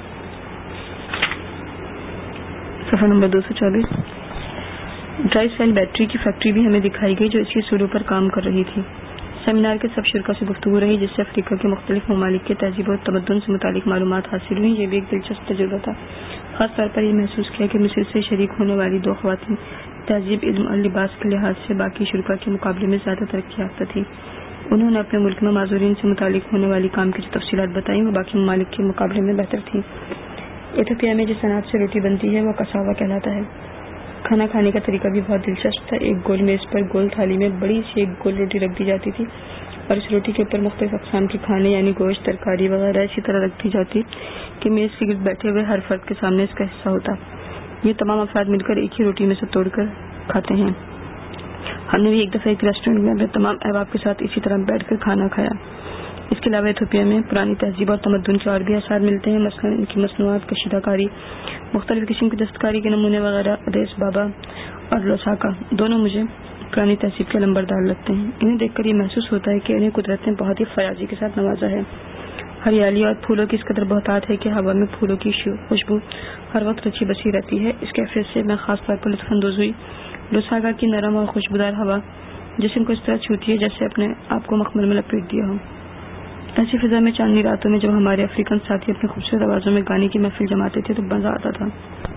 صفحہ نمبر دو سو چوبیس ڈرائی سیل بیٹری کی فیکٹری بھی ہمیں دکھائی گئی جو اسی اصولوں پر کام کر رہی تھی۔ سیمینار کے سب شرکاء سے گفتگو رہی جس سے افریقہ کے مختلف ممالک کے تہذیب و تمدن سے متعلق معلومات حاصل ہوئی۔ یہ بھی ایک دلچسپ تجربہ تھا۔ خاص طور پر یہ محسوس کیا کہ مصر سے شریک ہونے والی دو خواتین تہذیب، علم اور لباس کے لحاظ سے باقی شرکاء کے مقابلے میں زیادہ ترقی یافتہ تھی۔ انہوں نے اپنے ملک میں معذورین سے متعلق ہونے والی کام کی جو تفصیلات بتائیں وہ باقی ممالک کے مقابلے میں بہتر تھیں۔ ایتھوپیا میں جس اناج سے روٹی بنتی ہے وہ کساوا کہلاتا ہے۔ کھانا کھانے کا طریقہ بھی بہت دلچسپ تھا۔ ایک گول میز پر گول تھالی میں بڑی سی ایک گول روٹی رکھ دی جاتی تھی اور اس روٹی کے اوپر مختلف اقسام کے کھانے یعنی گوشت، ترکاری وغیرہ اسی طرح رکھ دی جاتی کہ میز کے گرد بیٹھے ہوئے ہر فرد کے سامنے اس کا حصہ ہوتا۔ یہ تمام افراد مل کر ایک ہی روٹی میں سے توڑ کر کھاتے ہیں۔ ہم نے بھی ایک دفعہ ایک ریسٹورینٹ میں اپنے تمام احباب کے ساتھ اسی طرح بیٹھ کر کھانا کھایا۔ اس کے علاوہ ایتھوپیا میں پرانی تہذیب اور تمدن کے اور بھی آثار ملتے ہیں، مثلاً ان کی مصنوعات، کشیدہ کاری، مختلف قسم کی دستکاری کے نمونے وغیرہ۔ ادیس بابا اور لوساکا دونوں مجھے پرانی تہذیب کے لمبردار لگتے ہیں۔ انہیں دیکھ کر یہ محسوس ہوتا ہے کہ انہیں قدرت نے بہت ہی فیاضی کے ساتھ نوازا ہے۔ ہریالی اور پھولوں کی اس قدر بہتات ہے کہ ہوا میں پھولوں کی خوشبو ہر وقت رچی بسی رہتی ہے۔ اس کیفیت سے میں خاص طور پر لطف اندوز ہوئی۔ لوساکا کی نرم اور خوشبودار ہوا جسم کو اس طرح چھوتی ہے جیسے اپنے آپ کو مخمل میں لپیٹ دیا ہو۔ ایسی فضا میں چاندنی راتوں میں جب ہمارے افریقن ساتھی اپنے خوبصورت آوازوں میں گانے کی محفل جماتے تھے تو مزہ آتا تھا۔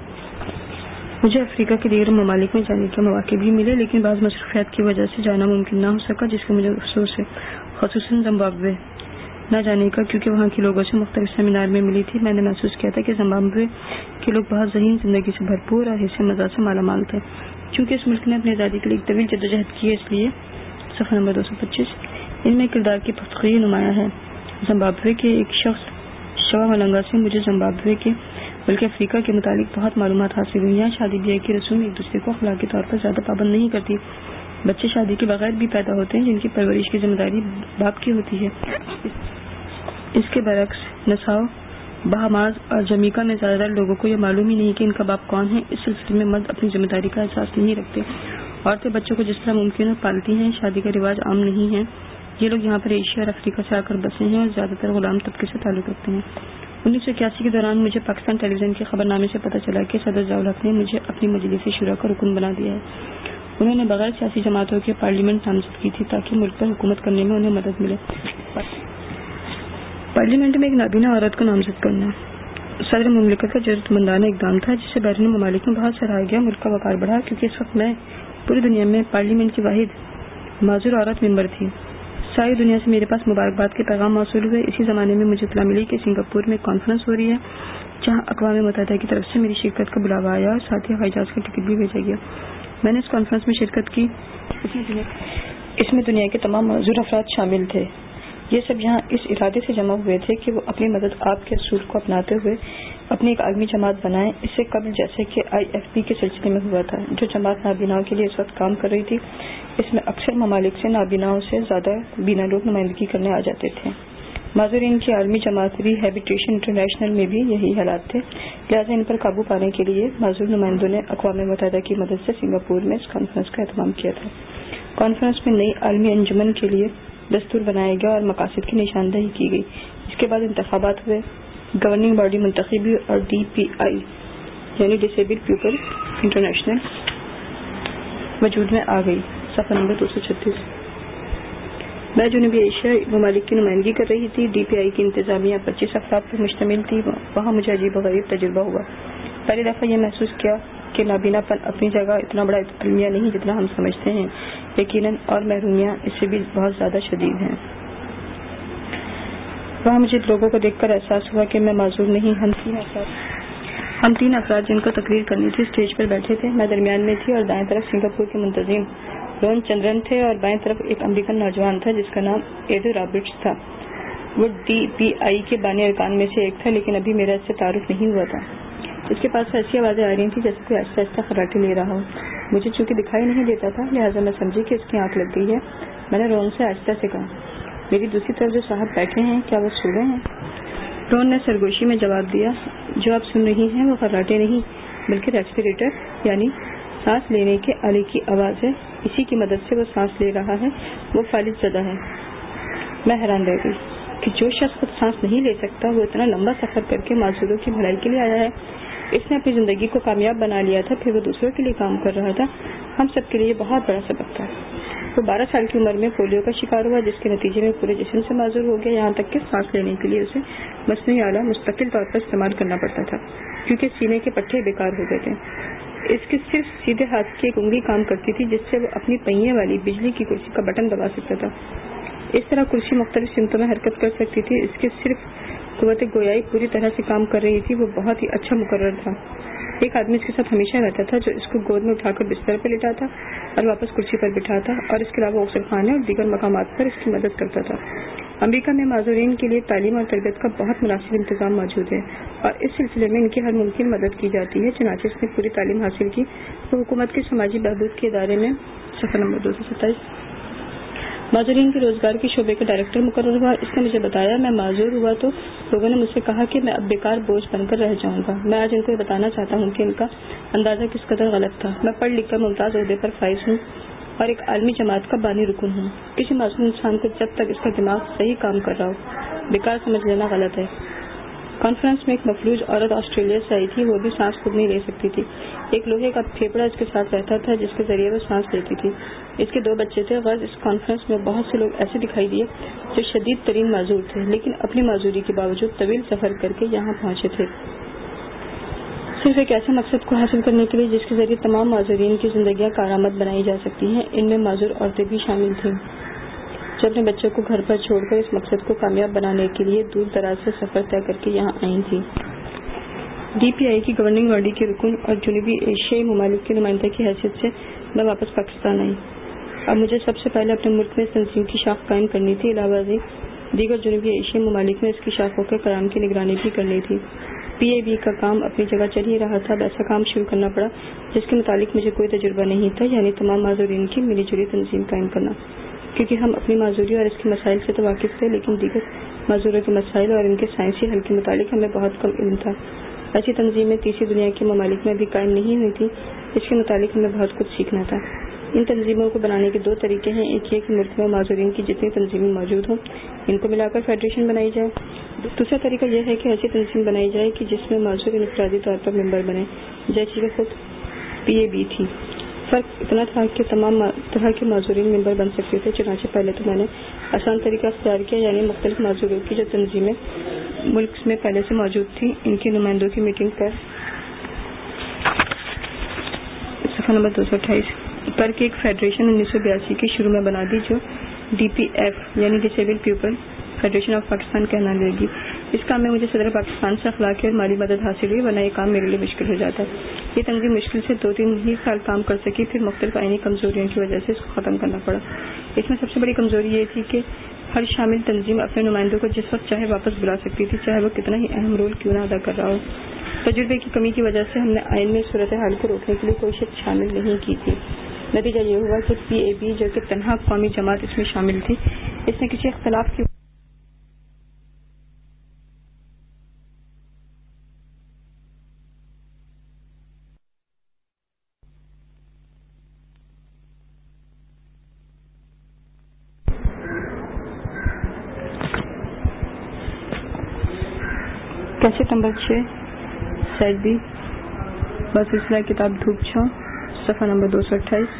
مجھے افریقہ کے دیگر ممالک میں جانے کے مواقع بھی ملے، لیکن بعض مصروفیات کی وجہ سے جانا ممکن نہ ہو سکا، جس کا مجھے افسوس ہے، خصوصاً زمبابوے نہ جانے کا، کیونکہ وہاں کے لوگوں سے مختلف سیمینار میں ملی تھی۔ میں نے محسوس کیا تھا کہ زمبابوے کے لوگ بہت ذہین زندگی سے بھرپور اور حصے مزہ سے مالا مال تھے۔ چونکہ اس ملک نے اپنی آزادی کے لیے ایک طویل جدوجہد کی ہے، اس لیے صفحہ نمبر دو سو پچیس ان میں کردار کی پختگی نمایاں ہے۔ زمبابوے کے ایک شخص شوا ملنگا سے مجھے زمبابوے کے بلکہ افریقہ کے متعلق بہت معلومات حاصل ہوئی ہیں۔ شادی بیاہ کی رسوم ایک دوسرے کو اخلاقی طور پر زیادہ پابند نہیں کرتی۔ بچے شادی کے بغیر بھی پیدا ہوتے ہیں جن کی پرورش کی ذمہ داری باپ کی ہوتی ہے۔ اس کے برعکس نساؤ، بہاماس اور جمیکا میں زیادہ تر لوگوں کو یہ معلوم ہی نہیں کہ ان کا باپ کون ہے۔ اس سلسلے میں مرد اپنی ذمہ داری کا احساس نہیں رکھتے۔ عورتیں بچوں کو جس طرح ممکن ہو پالتی ہیں۔ شادی کا رواج عام نہیں ہے۔ یہ لوگ یہاں پر ایشیا اور افریقہ سے آ کر بسے ہیں اور زیادہ تر غلام طبقے سے تعلق رکھتے ہیں۔ انیس سو اکیاسی کے دوران مجھے پاکستان ٹیلی ویژن کے خبر نامے سے پتہ چلا کہ صدر ضیاء الحق نے مجھے اپنی مجلس شورا کا رکن بنا دیا ہے۔ انہوں نے بغیر سیاسی جماعتوں کے پارلیمنٹ نامزد کی تھی تاکہ ملک پر حکومت کرنے میں انہیں مدد ملے۔ پارلیمنٹ میں ایک نابینا عورت کو نامزد کرنا صدر مملکت کا ضرورت مندانہ اقدام تھا جس سے بیرون ممالک میں بہت سراہا گیا، ملک کا وقار بڑھا، کیونکہ اس وقت میں پوری دنیا میں پارلیمنٹ کی واحد معذور عورت ممبر تھی۔ ساری دنیا سے میرے پاس مبارکباد کے پیغام موصول ہوئے۔ اسی زمانے میں مجھے اطلاع ملی کہ سنگاپور میں کانفرنس ہو رہی ہے جہاں اقوام متحدہ کی طرف سے میری شرکت کا بلاوا آیا اور ساتھ ہی ہوائی جہاز کا ٹکٹ بھی بھیجا گیا۔ میں نے اس کانفرنس میں شرکت کی۔ اس میں دنیا کے تمام معذور افراد شامل تھے۔ یہ سب یہاں اس ارادے سے جمع ہوئے تھے کہ وہ اپنی مدد آپ کے اصول کو اپناتے ہوئے اپنی ایک عالمی جماعت بنائیں۔ اس سے قبل جیسے کہ آئی ایف پی کے سلسلے میں ہوا تھا، جو جماعت نابیناؤں کے لیے اس وقت کام کر رہی تھی، اس میں اکثر ممالک سے نابیناؤں سے زیادہ بینا لوگ نمائندگی کرنے آ جاتے تھے۔ معذورین کی عالمی جماعت ری ہیبیٹیشن انٹرنیشنل میں بھی یہی حالات تھے، لہٰذا ان پر قابو پانے کے لیے معذور نمائندوں نے اقوام متحدہ کی مدد سے سنگاپور میں اس کانفرنس کا اہتمام کیا تھا۔ کانفرنس میں نئی عالمی انجمن کے لیے دستور بنایا گیا اور مقاصد کی نشاندہی کی گئی۔ اس کے بعد انتخابات ہوئے، گورننگ باڈی منتخب ہوئی اور ڈی پی آئی یعنی ڈسیبل پیپل انٹرنیشنل وجود میں آ گئی۔ صفحہ نمبر دو سو چھتیس۔ میں جنوبی ایشیا ممالک کی نمائندگی کر رہی تھی۔ ڈی پی آئی کی انتظامیہ پچیس افراد پر مشتمل تھی۔ وہاں مجھے عجیب و غریب تجربہ ہوا۔ پہلی دفعہ یہ محسوس کیا کہ نابینا پن اپنی جگہ اتنا بڑا المیہ نہیں جتنا ہم سمجھتے ہیں، یقیناً اور محرومیاں اس سے بھی بہت زیادہ شدید ہیں۔ وہاں مجھے لوگوں کو دیکھ کر احساس ہوا کہ میں معذور نہیں، ہم تین افراد ہم تین افراد جن کو تقریر کرنی تھی اسٹیج پر بیٹھے تھے۔ میں درمیان میں تھی اور دائیں طرف سنگاپور کے منتظم رون چندرن تھے اور بائیں طرف ایک امریکن نوجوان تھا جس کا نام ایڈو رابرٹس تھا۔ وہ ڈی پی آئی کے بانی ارکان میں سے ایک تھا، لیکن ابھی میرا اس سے تعارف نہیں ہوا تھا۔ اس کے پاس ایسی آوازیں آ رہی تھیں جیسے کوئی آہستہ آہستہ خراٹے لے رہا ہو۔ مجھے چونکہ دکھائی نہیں دیتا تھا لہٰذا میں سمجھی کہ اس کی آنکھ لگ گئی ہے۔ میں نے رون سے آہستہ سے کہا، میری دوسری طرف جو صاحب بیٹھے ہیں کیا وہ سو رہے ہیں؟ رون نے سرگوشی میں جواب دیا، جو آپ سن رہی ہیں وہ خراٹے نہیں بلکہ ریسپیریٹر یعنی سانس لینے کے آلے کی آواز ہے۔ اسی کی مدد سے وہ سانس لے رہا ہے، وہ فالج زدہ ہے۔ میں حیران رہ گئی کہ جو شخص خود سانس نہیں لے سکتا وہ اتنا لمبا سفر کر کے معذوروں کی بھلائی کے لیے آیا ہے۔ اس نے اپنی زندگی کو کامیاب بنا لیا تھا، پھر وہ دوسروں کے لیے کام کر رہا تھا۔ ہم سب کے لیے بہت بڑا سبق تھا۔ وہ بارہ سال کی عمر میں پولیو کا شکار ہوا، جس کے نتیجے میں پورے جسم سے معذور ہو گیا، یہاں تک کہ سانس لینے کے لیے اسے مصنوعی آلہ مستقل طور پر استعمال کرنا پڑتا تھا کیونکہ سینے کے پٹھے بیکار ہو گئے تھے۔ اس کے صرف سیدھے ہاتھ کی ایک انگلی کام کرتی تھی جس سے وہ اپنی پہیے والی بجلی کی کرسی کا بٹن دبا سکتا تھا۔ اس طرح کرسی مختلف سمتوں میں حرکت کر سکتی تھی۔ اس کے صرف قوت گویائی پوری طرح سے کام کر رہی تھی۔ وہ بہت ہی اچھا مقرر تھا۔ ایک آدمی اس کے ساتھ ہمیشہ رہتا تھا جو اس کو گود میں اٹھا کر بستر پر لٹاتا اور واپس کرسی پر بٹھاتا اور اس کے علاوہ غسل خانے اور دیگر مقامات پر اس کی مدد کرتا تھا۔ امریکہ میں معذورین کے لیے تعلیم اور تربیت کا بہت مناسب انتظام موجود ہے اور اس سلسلے میں ان کی ہر ممکن مدد کی جاتی ہے۔ چنانچہ اس نے پوری تعلیم حاصل کی۔ وہ حکومت کے سماجی بہبود کے ادارے میں صفحہ نمبر دو سو ستائیس معذورین کے روزگار کے شعبے کا ڈائریکٹر مقرر ہوا۔ اس نے مجھے بتایا، میں معذور ہوا تو لوگوں نے مجھ سے کہا کہ میں اب بیکار بوجھ بن کر رہ جاؤں گا۔ میں آج ان کو یہ بتانا چاہتا ہوں کہ ان کا اندازہ کس قدر غلط تھا۔ میں پڑھ لکھ کر ممتاز عہدے پر فائز ہوں اور ایک عالمی جماعت کا بانی رکن ہوں۔ کسی معصوم انسان کو جب تک اس کا دماغ صحیح کام کر رہا ہو بیکار سمجھ لینا غلط ہے۔ کانفرنس میں ایک مفلوج عورت آسٹریلیا سے آئی تھی۔ وہ بھی سانس خود نہیں لے سکتی تھی۔ ایک لوہے کا پھیپڑا اس کے ساتھ رہتا تھا جس کے ذریعے وہ سانس لیتی تھی۔ اس کے دو بچے تھے۔ غرض اس کانفرنس میں بہت سے لوگ ایسے دکھائی دیے جو شدید ترین معذور تھے لیکن اپنی معذوری کے باوجود طویل سفر کر کے یہاں پہنچے تھے صرف ایک ایسے مقصد کو حاصل کرنے کے لیے جس کے ذریعے تمام معذورین کی زندگیاں کارآمد بنائی جا سکتی ہیں۔ ان میں معذور عورتیں بھی شامل تھیں جو اپنے بچوں کو گھر پر چھوڑ کر اس مقصد کو کامیاب بنانے کے لیے دور دراز سے سفر طے کر کے یہاں آئی تھیں۔ ڈی پی آئی کی گورننگ باڈی کے رکن اور جنوبی ایشیائی ممالک کے نمائندہ کی حیثیت سے میں واپس پاکستان آئی۔ اب مجھے سب سے پہلے اپنے ملک میں اس تنظیم کی شاخ قائم کرنی تھی، علاوہ ازیں دیگر جنوبی ایشیائی ممالک میں اس کی شاخوں کے قیام کی نگرانی بھی کرنی تھی۔ پی اے بی کا کام اپنی جگہ چل ہی رہا تھا۔ اب ایسا کام شروع کرنا پڑا جس کے متعلق مجھے کوئی تجربہ نہیں تھا، یعنی تمام معذورین کی ملی جلی تنظیم قائم کرنا، کیونکہ ہم اپنی معذوری اور اس کے مسائل سے تو واقف تھے لیکن دیگر معذوروں کے مسائل اور ان کے سائنسی حل کے متعلق ہمیں بہت کم علم تھا۔ ایسی تنظیمیں تیسری دنیا کے ممالک میں بھی قائم نہیں ہوئی تھیں۔ اس کے متعلق ہمیں بہت کچھ سیکھنا تھا۔ ان تنظیموں کو بنانے کے دو طریقے ہیں۔ ایک یہ کہ ملک میں معذورین کی جتنی تنظیمیں موجود ہوں ان کو ملا کر فیڈریشن بنائی جائے، دوسرا طریقہ یہ ہے کہ ایسی تنظیم بنائی جائے کہ جس میں معذور انفرادی طور پر ممبر بنے، جیسے کہ خود پی اے بی تھی۔ فرق اتنا تھا کہ تمام طرح کے معذورین ممبر بن سکتے تھے، چنانچہ پہلے تو میں نے آسان طریقہ اختیار کیا، یعنی مختلف معذوروں کی جو تنظیمیں ملک میں پہلے سے موجود تھیں ان کے نمائندوں کی میٹنگ پر صفحہ نمبر دو سو اٹھائیس پر کے ایک فیڈریشن انیس سو بیاسی کی شروع میں بنا دی، جو ڈی پی ایف یعنی disabled people federation of Pakistan کہنا لے گی۔ اس کام میں مجھے صدر پاکستان سے اخلاقی اور مالی مدد حاصل ہوئی، ورنہ یہ کام میرے لیے مشکل ہو جاتا۔ یہ تنظیم مشکل سے دو تین ہی سال کام کر سکی، پھر مختلف آئینی کمزوریوں کی وجہ سے اس کو ختم کرنا پڑا۔ اس میں سب سے بڑی کمزوری یہ تھی کہ ہر شامل تنظیم اپنے نمائندوں کو جس وقت چاہے واپس بلا سکتی تھی، چاہے وہ کتنا ہی اہم رول کیوں نہ ادا کر رہا ہو۔ تجربے کی کمی کی وجہ سے ہم نے آئین میں صورتحال کو روکنے کے لیے کوئی شرط شامل نہیں کی تھی۔ نتیجہ یہ ہوا کہ پی اے بی، جو کہ تنہا قومی جماعت اس میں شامل تھی، اس نے کسی اختلاف کی کیسٹ نمبر چھ سائڈ بی بسلسلہ کتاب دھوپ چھاؤں صفحہ نمبر دو سو اٹھائیس۔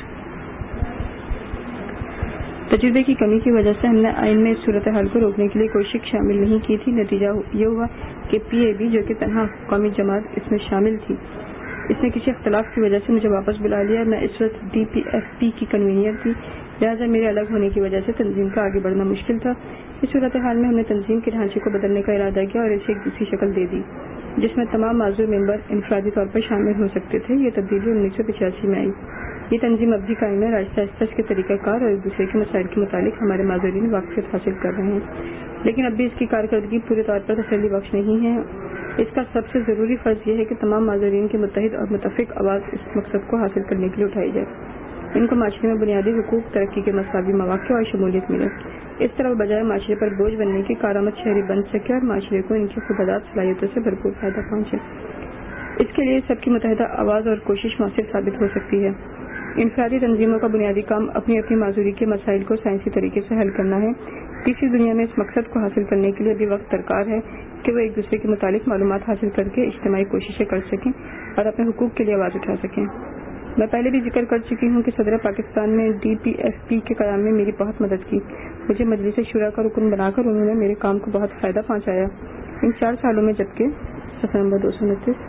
تجربے کی کمی کی وجہ سے ہم نے آئین میں اس صورتحال کو روکنے کے لیے کوئی شک شامل نہیں کی تھی۔ نتیجہ یہ ہوا کہ پی اے بی، جو کہ تنہا قومی جماعت اس میں شامل تھی، اس نے کسی اختلاف کی وجہ سے مجھے واپس بلا لیا۔ میں اس وقت ڈی پی ایف پی کی کنوینئر تھی، لہٰذا میرے الگ ہونے کی وجہ سے تنظیم کا آگے بڑھنا مشکل تھا۔ اس صورتحال میں ہم نے تنظیم کے ڈھانچے کو بدلنے کا ارادہ کیا اور اسے ایک دوسری شکل دے دی جس میں تمام معذور ممبر انفرادی طور پر شامل ہو سکتے تھے۔ یہ تبدیلی انیس سو پچاسی میں آئی۔ یہ تنظیم اب بھی قائم ہے، آہستہ آہستہ اس کے طریقہ کار اور ایک دوسرے کے مسائل کے متعلق ہمارے معذورین واقفیت حاصل کر رہے ہیں، لیکن اب بھی اس کی کارکردگی پورے طور پر تسلی بخش نہیں ہے۔ اس کا سب سے ضروری فرض یہ ہے کہ تمام معذورین کے متحد اور متفق آواز اس مقصد کو حاصل کرنے کے لیے اٹھائی جائے، ان کو معاشرے میں بنیادی حقوق، ترقی کے مساوی مواقع اور شمولیت ملے۔ اس طرح بجائے معاشرے پر بوجھ بننے کی کارآمد شہری بن سکے اور معاشرے کو ان کی خودآزاد صلاحیتوں سے بھرپور فائدہ پہنچے۔ اس کے لیے سب کی متحدہ آواز اور کوشش مؤثر ثابت ہو سکتی ہے۔ انفرادی تنظیموں کا بنیادی کام اپنی اپنی معذوری کے مسائل کو سائنسی طریقے سے حل کرنا ہے۔ تیسری دنیا میں اس مقصد کو حاصل کرنے کے لیے بھی وقت درکار ہے کہ وہ ایک دوسرے کے متعلق معلومات حاصل کر کے اجتماعی کوششیں کر سکیں اور اپنے حقوق کے لیے آواز اٹھا سکیں۔ میں پہلے بھی ذکر کر چکی ہوں کہ صدر پاکستان نے ڈی پی ایف پی کے قیام میں میری بہت مدد کی۔ مجھے مجلس شورا کا رکن بنا کر انہوں نے میرے کام کو بہت فائدہ پہنچایا۔ ان چار سالوں میں جبکہ صفحہ نمبر دو سو انتیس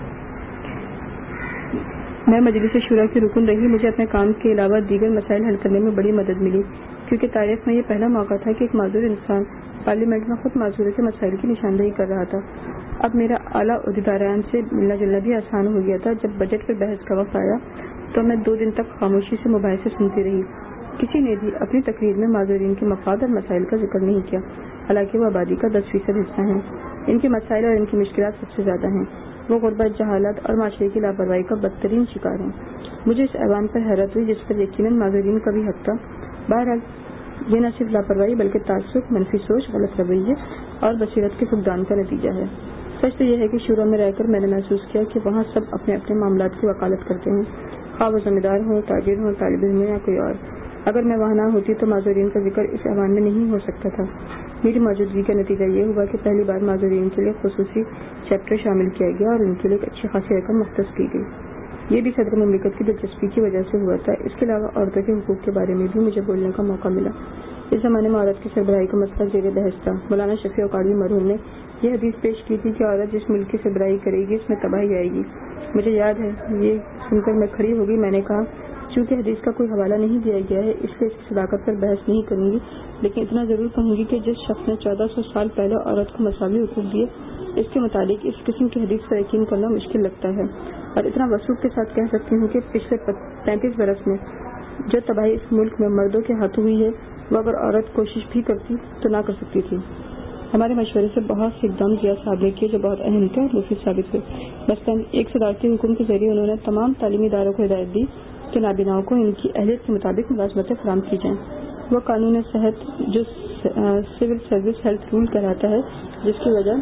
میں مجلس شورا کی رکن رہی، مجھے اپنے کام کے علاوہ دیگر مسائل حل کرنے میں بڑی مدد ملی، کیونکہ تاریخ میں یہ پہلا موقع تھا کہ ایک معذور انسان پارلیمنٹ میں خود معذوروں کے مسائل کی نشاندہی کر رہا تھا۔ اب میرا اعلیٰ عہدیداران سے ملنا جلنا بھی آسان ہو گیا تھا۔ جب بجٹ پر بحث کا وقت آیا تو میں دو دن تک خاموشی سے مباحثے سنتی رہی۔ کسی نے بھی اپنی تقریر میں معذورین کے مفاد اور مسائل کا ذکر نہیں کیا، حالانکہ وہ آبادی کا دس فیصد حصہ ہیں۔ ان کے مسائل اور ان کی مشکلات سب سے زیادہ ہیں۔ وہ غربت، جہالت اور معاشرے کی لاپرواہی کا بدترین شکار ہیں۔ مجھے اس ایوان پر حیرت ہوئی جس پر یقیناً معذورین کا بھی حق تھا۔ بہرحال یہ نہ صرف لاپرواہی بلکہ تعصب، منفی سوچ، غلط رویے اور بصیرت کے فقدان کا نتیجہ ہے۔ سچ تو یہ ہے کہ شورا میں رہ کر میں نے محسوس کیا کہ وہاں سب اپنے اپنے معاملات کی وکالت کرتے ہیں، خواہ وہ ذمہ دار ہوں، تاجر ہوں، طالب علم یا کوئی اور۔ اگر میں وہاں نہ ہوتی تو معذورین کا ذکر اس ایوان میں نہیں ہو سکتا تھا۔ میری موجودگی کا نتیجہ یہ ہوا کہ پہلی بار معذورین کے لیے خصوصی چیپٹر شامل کیا گیا اور ان کے لیے ایک اچھی خاصی رقم مختص کی گئی۔ یہ بھی صدر مملکت کی دلچسپی کی وجہ سے ہوا تھا۔ اس کے علاوہ عورتوں کے حقوق کے بارے میں بھی مجھے بولنے کا موقع ملا۔ اس زمانے میں عورت کی سربراہی کا مسئلہ زیر بحث تھا۔ مولانا شفیع قادری مرحوم نے یہ حدیث پیش کی تھی کہ عورت جس ملک کی سربراہی کرے گی اس میں تباہی آئے گی۔ مجھے یاد ہے، یہ سن کر میں کھڑی ہو گئی۔ میں نے کہا چونکہ حدیث کا کوئی حوالہ نہیں دیا گیا ہے اس لیے اس کی صداقت پر بحث نہیں کروں گی، لیکن اتنا ضرور کہوں گی کہ جس شخص نے چودہ سو سال پہلے عورت کو مساوی حقوق دیے، اس کے متعلق اس قسم کی حدیث پر یقین کرنا مشکل لگتا ہے، اور اتنا وثوق کے ساتھ کہہ سکتی ہوں کہ پچھلے پینتیس برس میں جو تباہی اس ملک میں مردوں کے ہاتھوں ہوئی ہے وہ اگر عورت کوشش بھی کرتی تو نہ کر سکتی تھی۔ ہمارے مشورے سے بہت سے اقدام ضیاء صاحب نے کیے جو بہت اہم تھے اور مفید ثابت ہوئے۔ مثلاً ایک صدارتی حکم کے ذریعے انہوں نے تمام تعلیمی اداروں کو ہدایت دی کہ نابیناؤں کو ان کی اہلیت کے مطابق ملازمتیں فراہم کی جائیں۔ وہ قانون صحت جو سول سروس ہیلتھ رول کہلاتا ہے، جس کی وجہ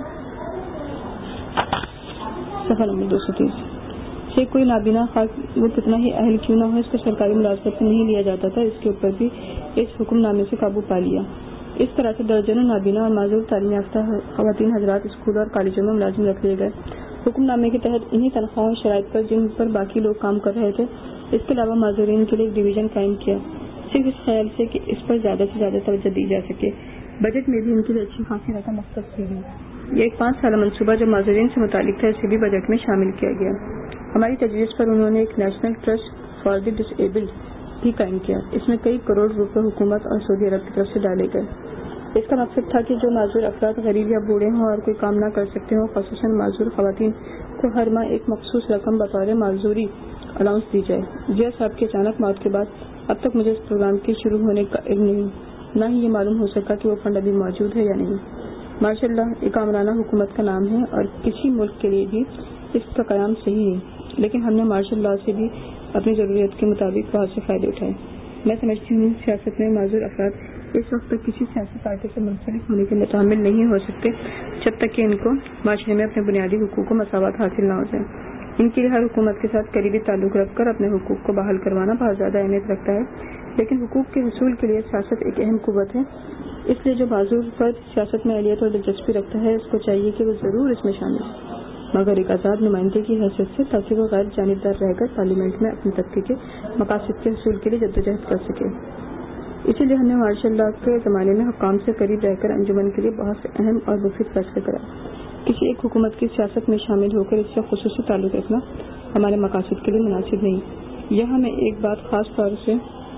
صفحہ نمبر دو سو تیس سے کوئی نابینا خاص وہ کتنا ہی اہل کیوں نہ ہو اس کو سرکاری ملازمت میں نہیں لیا جاتا تھا، اس کے اوپر بھی اس حکم نامے سے قابو پا لیا۔ اس طرح سے درجنوں نابینا اور معذور تعلیم یافتہ خواتین حضرات اسکول اور کالجوں میں ملازم رکھ لیے گئے۔ حکم نامے کے تحت انہی تنخواہوں شرائط پر جن پر باقی لوگ کام کر رہے تھے، اس کے علاوہ معذورین کے لیے ایک ڈویژن قائم کیا، صرف اس خیال سے کہ اس پر زیادہ سے زیادہ توجہ دی جا سکے۔ بجٹ میں بھی ان کے لیے اچھی خاصی رقم مختص کی گئی۔ یہ ایک پانچ سالہ منصوبہ جو معذورین سے متعلق تھا، اسے بھی بجٹ میں شامل کیا گیا۔ ہماری تجویز پر انہوں نے ایک national trust for the disabled بھی قائم کیا۔ اس میں کئی کروڑ روپے حکومت اور سعودی عرب کی طرف سے ڈالے گئے۔ اس کا مقصد تھا کہ جو معذور افراد غریب یا بوڑھے ہوں اور کوئی کام نہ کر سکتے ہوں، خصوصاً معذور خواتین کو ہر ماہ ایک مخصوص رقم بطور معذوری الاؤنس دی جائے۔ جیا صاحب کی اچانک موت کے بعد اب تک مجھے اس پروگرام کے شروع ہونے کا علم نہیں، نہ ہی یہ معلوم ہو سکا کہ وہ فنڈ ابھی موجود ہے یا نہیں۔ ماشاء اللہ ایک آمرانہ حکومت کا نام ہے اور کسی ملک کے لیے بھی اس کا قیام صحیح ہے، لیکن ہم نے ماشاء اللہ سے بھی اپنی ضروریت کے مطابق بہت سے فائدے اٹھائے۔ میں سمجھتی ہوں سیاست میں معذور افراد اس وقت تک کسی سیاسی پارٹی سے منسلک ہونے کے متحمل نہیں ہو سکتے جب تک کہ ان کو معاشرے میں اپنے بنیادی حقوق و مساوات حاصل نہ ہو جائے۔ ان کے لیے ہر حکومت کے ساتھ قریبی تعلق رکھ کر اپنے حقوق کو بحال کروانا بہت زیادہ اہمیت رکھتا ہے، لیکن حقوق کے حصول کے لیے سیاست ایک اہم قوت ہے۔ اس لیے جو معذور فرد سیاست میں اہلیت اور دلچسپی رکھتا ہے، اس کو چاہیے کہ وہ ضرور اس میں شامل ہو، مگر ایک آزاد نمائندے کی حیثیت سے، تاکہ وہ غیر جانبدار رہ کر پارلیمنٹ میں اپنے طبقے کے مقاصد کے حصول کے لیے جدوجہد کر سکے۔ اسی لیے ہم نے مارشل لا کے زمانے میں حکام سے قریب رہ کر انجمن کے لیے بہت سے اہم اور مفید فیصلے کرائے۔ کسی ایک حکومت کی سیاست میں شامل ہو کر اس سے خصوصی تعلق رکھنا ہمارے مقاصد کے لیے مناسب نہیں۔ یہاں میں ایک بات خاص طور سے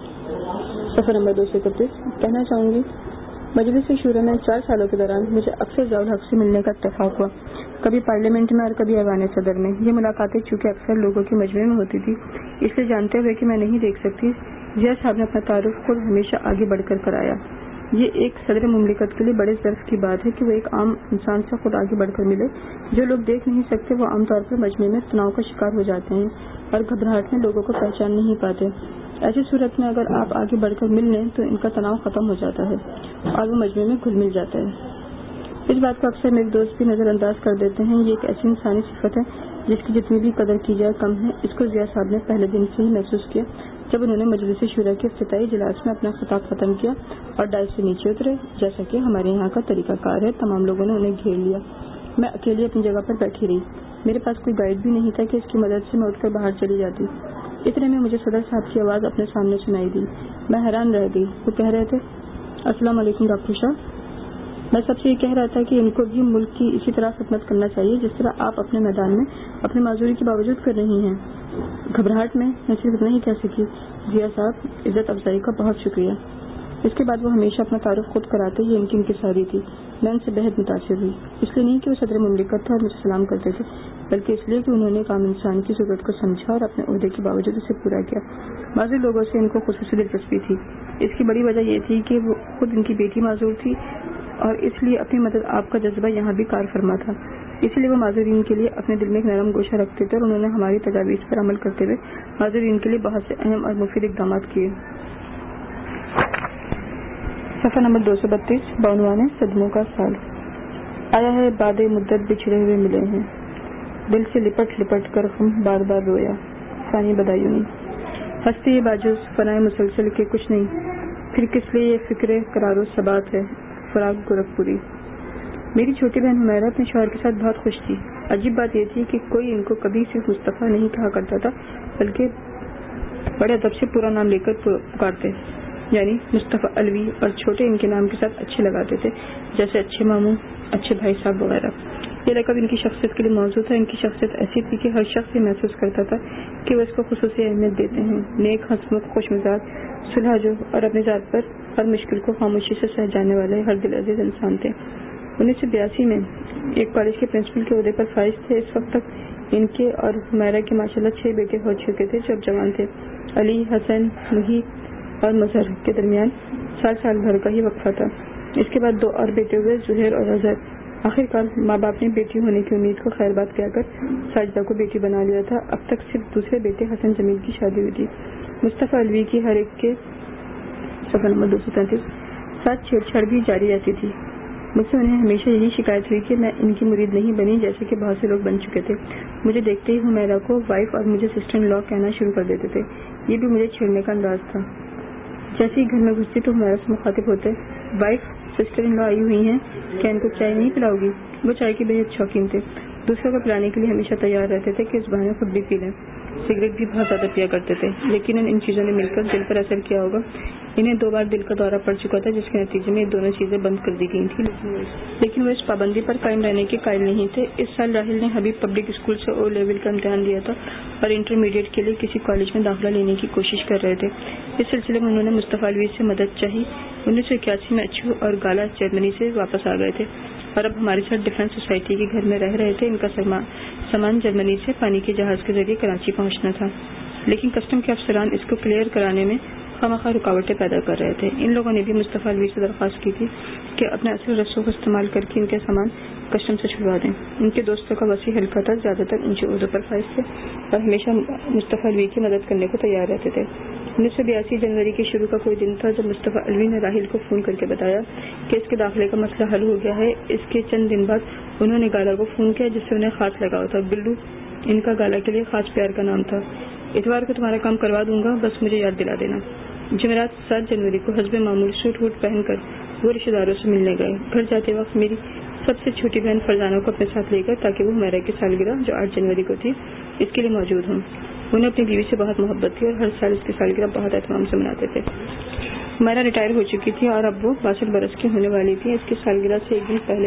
صفحہ نمبر دو سو اکتیس کہنا چاہوں گی۔ مجلس شورا میں چار سالوں کے دوران مجھے اکثر ضیاء الحق سے ملنے کا اتفاق ہوا، کبھی پارلیمنٹ میں اور کبھی ایوان صدر میں۔ یہ ملاقاتیں چونکہ اکثر لوگوں کے مجمع میں ہوتی تھی، اس لیے جانتے ہوئے کہ میں نہیں دیکھ سکتی، ضیاء صاحب نے اپنا تعارف خود ہمیشہ آگے بڑھ کر کرایا۔ یہ ایک صدر مملکت کے لیے بڑے ظرف کی بات ہے کہ وہ ایک عام انسان سے خود آگے بڑھ کر ملے۔ جو لوگ دیکھ نہیں سکتے وہ عام طور پر مجمع میں تناؤ کا شکار ہو جاتے ہیں اور گھبراہٹ میں لوگوں کو پہچان نہیں پاتے۔ ایسی صورت میں اگر آپ آگے بڑھ کر مل لیں تو ان کا تناؤ ختم ہو جاتا ہے اور وہ مجمع میں گھل مل جاتا ہے۔ اس بات کو اکثر میرے دوست بھی نظر انداز کر دیتے ہیں۔ یہ ایک ایسی انسانی صفت ہے جس کی جتنی بھی قدر کی جائے کم ہے۔ اس کو ضیاء صاحب نے پہلے دن سے ہی محسوس کیا جب انہوں نے مجلس شورا کے افتتاحی اجلاس میں اپنا خطاب ختم کیا اور ڈائس سے نیچے اترے۔ جیسا کہ ہمارے یہاں کا طریقہ کار ہے، تمام لوگوں نے انہیں گھیر لیا۔ میں اکیلی اپنی جگہ پر بیٹھی رہی۔ میرے پاس کوئی گائیڈ بھی نہیں تھا کہ اس کی مدد سے میں اٹھ کر باہر چلی جاتی۔ اتنے میں مجھے صدر صاحب کی آواز اپنے سامنے سنائی دی۔ میں حیران رہ گئی۔ وہ کہہ رہے تھے، السلام علیکم ڈاکٹر شاہ۔ میں سب سے یہ کہہ رہا تھا کہ ان کو بھی ملک کی اسی طرح خدمت کرنا چاہیے جس طرح آپ اپنے میدان میں اپنی معذوری کے باوجود کر رہی ہیں۔ گھبراہٹ میں میں صرف اتنا ہی کہہ سکی، ضیاء صاحب عزت افزائی کا بہت شکریہ۔ اس کے بعد وہ ہمیشہ اپنا تعارف خود کراتے، یہ ان کی انکساری تھی۔ میں ان سے بہت متاثر ہوئی، اس لیے نہیں کہ وہ صدر مملکت تھا اور مجھے سلام کرتے تھے، بلکہ اس لیے کہ انہوں نے ایک عام انسان کی ضرورت کو سمجھا اور اپنے عہدے کے باوجود اسے پورا کیا۔ معذور لوگوں سے ان کو خصوصی دلچسپی تھی۔ اس کی بڑی وجہ یہ تھی کہ وہ خود ان کی بیٹی معذور تھی اور اس لیے اپنی مدد آپ کا جذبہ یہاں بھی کار فرما تھا۔ اسی لیے وہ معذورین کے لیے اپنے دل میں ایک نرم گوشہ رکھتے تھے اور انہوں نے ہماری تجاویز پر عمل کرتے ہوئے معذورین کے لیے بہت سے اہم اور مفید اقدامات کیے۔ صفحہ نمبر دو سو بتیس بعنوان صدموں کا سال۔ آیا ہے بعد مدت بچھڑے ہوئے ملے ہیں، دل سے لپٹ لپٹ کر ہم بار بار رویا۔ ثانی بدایونی۔ ہستی باجوز فنائے مسلسل کے کچھ نہیں، پھر کس لیے یہ فکر قرار و ثبات ہے۔ فراغ گورکھپوری۔ میری چھوٹی بہن حمیرہ اپنے شوہر کے ساتھ بہت خوش تھی۔ عجیب بات یہ تھی کہ کوئی ان کو کبھی صرف مصطفیٰ نہیں کہا کرتا تھا، بلکہ بڑے ادب سے پورا نام لے کر پکارتے، یعنی مصطفیٰ الوی، اور چھوٹے ان کے نام کے ساتھ اچھے لگاتے تھے، جیسے اچھے ماموں، اچھے بھائی صاحب وغیرہ۔ یہ لقب ان کی شخصیت کے لیے موضوع تھا۔ ان کی شخصیت ایسی تھی کہ ہر شخص یہ محسوس کرتا تھا کہ وہ اس کو خصوصی اہمیت دیتے ہیں۔ نیک، ہنسمکھ، خوش مزاج، صلح جو اور اپنی ذات پر ہر مشکل کو خاموشی سے سہ جانے والے ہر دل عزیز انسان تھے۔ انیس سو بیاسی میں ایک کالج کے پرنسپل کے عہدے پر فائز تھے۔ اس وقت تک ان کے اور حمیرہ کے ماشاءاللہ چھ بیٹے ہو چکے تھے جو اب جوان تھے۔ علی، حسن، محی اور مظہر کے درمیان سال سال بھر کا ہی وقفہ تھا۔ اس کے بعد دو اور بیٹے ہوئے، زہیر اور اظہر۔ آخر کار ماں باپ نے بیٹی ہونے کی امید کو خیر بات کہہ کر ساجدہ کو بیٹی بنا لیا تھا۔ اب تک صرف دوسرے بیٹے حسن جمیل کی شادی ہوئی تھی۔ مصطفیٰ الوی کی ہر ایک کے صفحہ نمبر دو سو تینتیس ساتھ چھیڑ چھاڑ بھی جاری رہتی تھی۔ مجھ سے انہیں ہمیشہ یہی شکایت ہوئی کہ میں ان کی مرید نہیں بنی جیسے کہ بہت سے لوگ بن چکے تھے۔ مجھے دیکھتے ہی حمیرہ کو وائف اور مجھے سسٹر ان لا کہنا شروع کر دیتے تھے۔ یہ بھی مجھے چھیڑنے کا انداز تھا۔ جیسے ہی گھر میں گھستی تو حمیرہ سے مخاطب ہوتے، وائف سسٹر ان لا آئی ہوئی ہیں، کیا ان کو چائے نہیں پلاؤ گی؟ وہ چائے کے بےحد شوقین تھے، دوسروں کو پلانے کے لیے ہمیشہ تیار رہتے تھے کہ اس بہانے خود بھی پی لیں۔ سگریٹ بھی بہت زیادہ پیا کرتے تھے، لیکن ان چیزوں نے مل کر دل پر اثر کیا ہوگا۔ انہیں دو بار دل کا دورہ پڑ چکا تھا، جس کے نتیجے میں یہ دونوں چیزیں بند کر دی گئی تھیں، لیکن وہ اس پابندی پر قائم رہنے کے قائل نہیں تھے۔ اس سال راہل نے حبیب پبلک اسکول سے او لیول کا امتحان دیا تھا اور انٹرمیڈیٹ کے لیے کسی کالج میں داخلہ لینے کی کوشش کر رہے تھے۔ اس سلسلے میں انہوں نے مصطفیٰ الوی سے مدد چاہی۔ انیس سو اکیاسی میں اچھو اور گالا جرمنی سے واپس آ گئے تھے اور اب ہمارے ساتھ ڈیفنس سوسائٹی کے گھر میں رہ رہے تھے۔ ان کا سامان جرمنی سے پانی کے جہاز کے ذریعے کراچی پہنچنا تھا، لیکن کسٹم کے افسران اس کو کلیئر کرانے میں خواہ رکاوٹیں پیدا کر رہے تھے۔ ان لوگوں نے بھی مصطفیٰ الوی سے درخواست کی تھی کہ اپنے اصل رسوں کو استعمال کر کے ان کے سامان کسٹم سے چھڑوا دیں۔ ان کے دوستوں کا وسیع حلقہ تھا، زیادہ تر اونچے عہدوں پر فائز تھے اور ہمیشہ مصطفیٰ الوی کی مدد کرنے کو تیار رہتے تھے۔ انیس سو بیاسی جنوری کے شروع کا کوئی دن تھا جب مصطفیٰ الوی نے راہل کو فون کر کے بتایا کہ اس کے داخلے کا مسئلہ حل ہو گیا ہے۔ اس کے چند دن بعد انہوں نے گالا کو فون کیا، جس سے انہیں خاص لگا تھا۔ بلو ان کا گالا کے لیے خاص پیار کا نام تھا۔ اتوار کو تمہارا کام کروا دوں گا، بس مجھے یاد دلا دینا۔ جمعرات سات جنوری کو حسب معمول سوٹ ووٹ پہن کر وہ رشتے داروں سے ملنے گئے۔ گھر جاتے وقت میری سب سے چھوٹی بہن فرزانہ کو اپنے ساتھ لے کر، تاکہ وہ ہمیرا کی سالگرہ جو آٹھ جنوری کو تھی اس کے لیے موجود ہوں۔ انہیں اپنی بیوی سے بہت محبت تھی اور ہر سال اس کی سالگرہ بہت اہتمام سے مناتے تھے۔ ہمارا ریٹائر ہو چکی تھی اور اب وہ باسٹھ برس کی ہونے والی تھی۔ اس کی سالگرہ سے ایک دن پہلے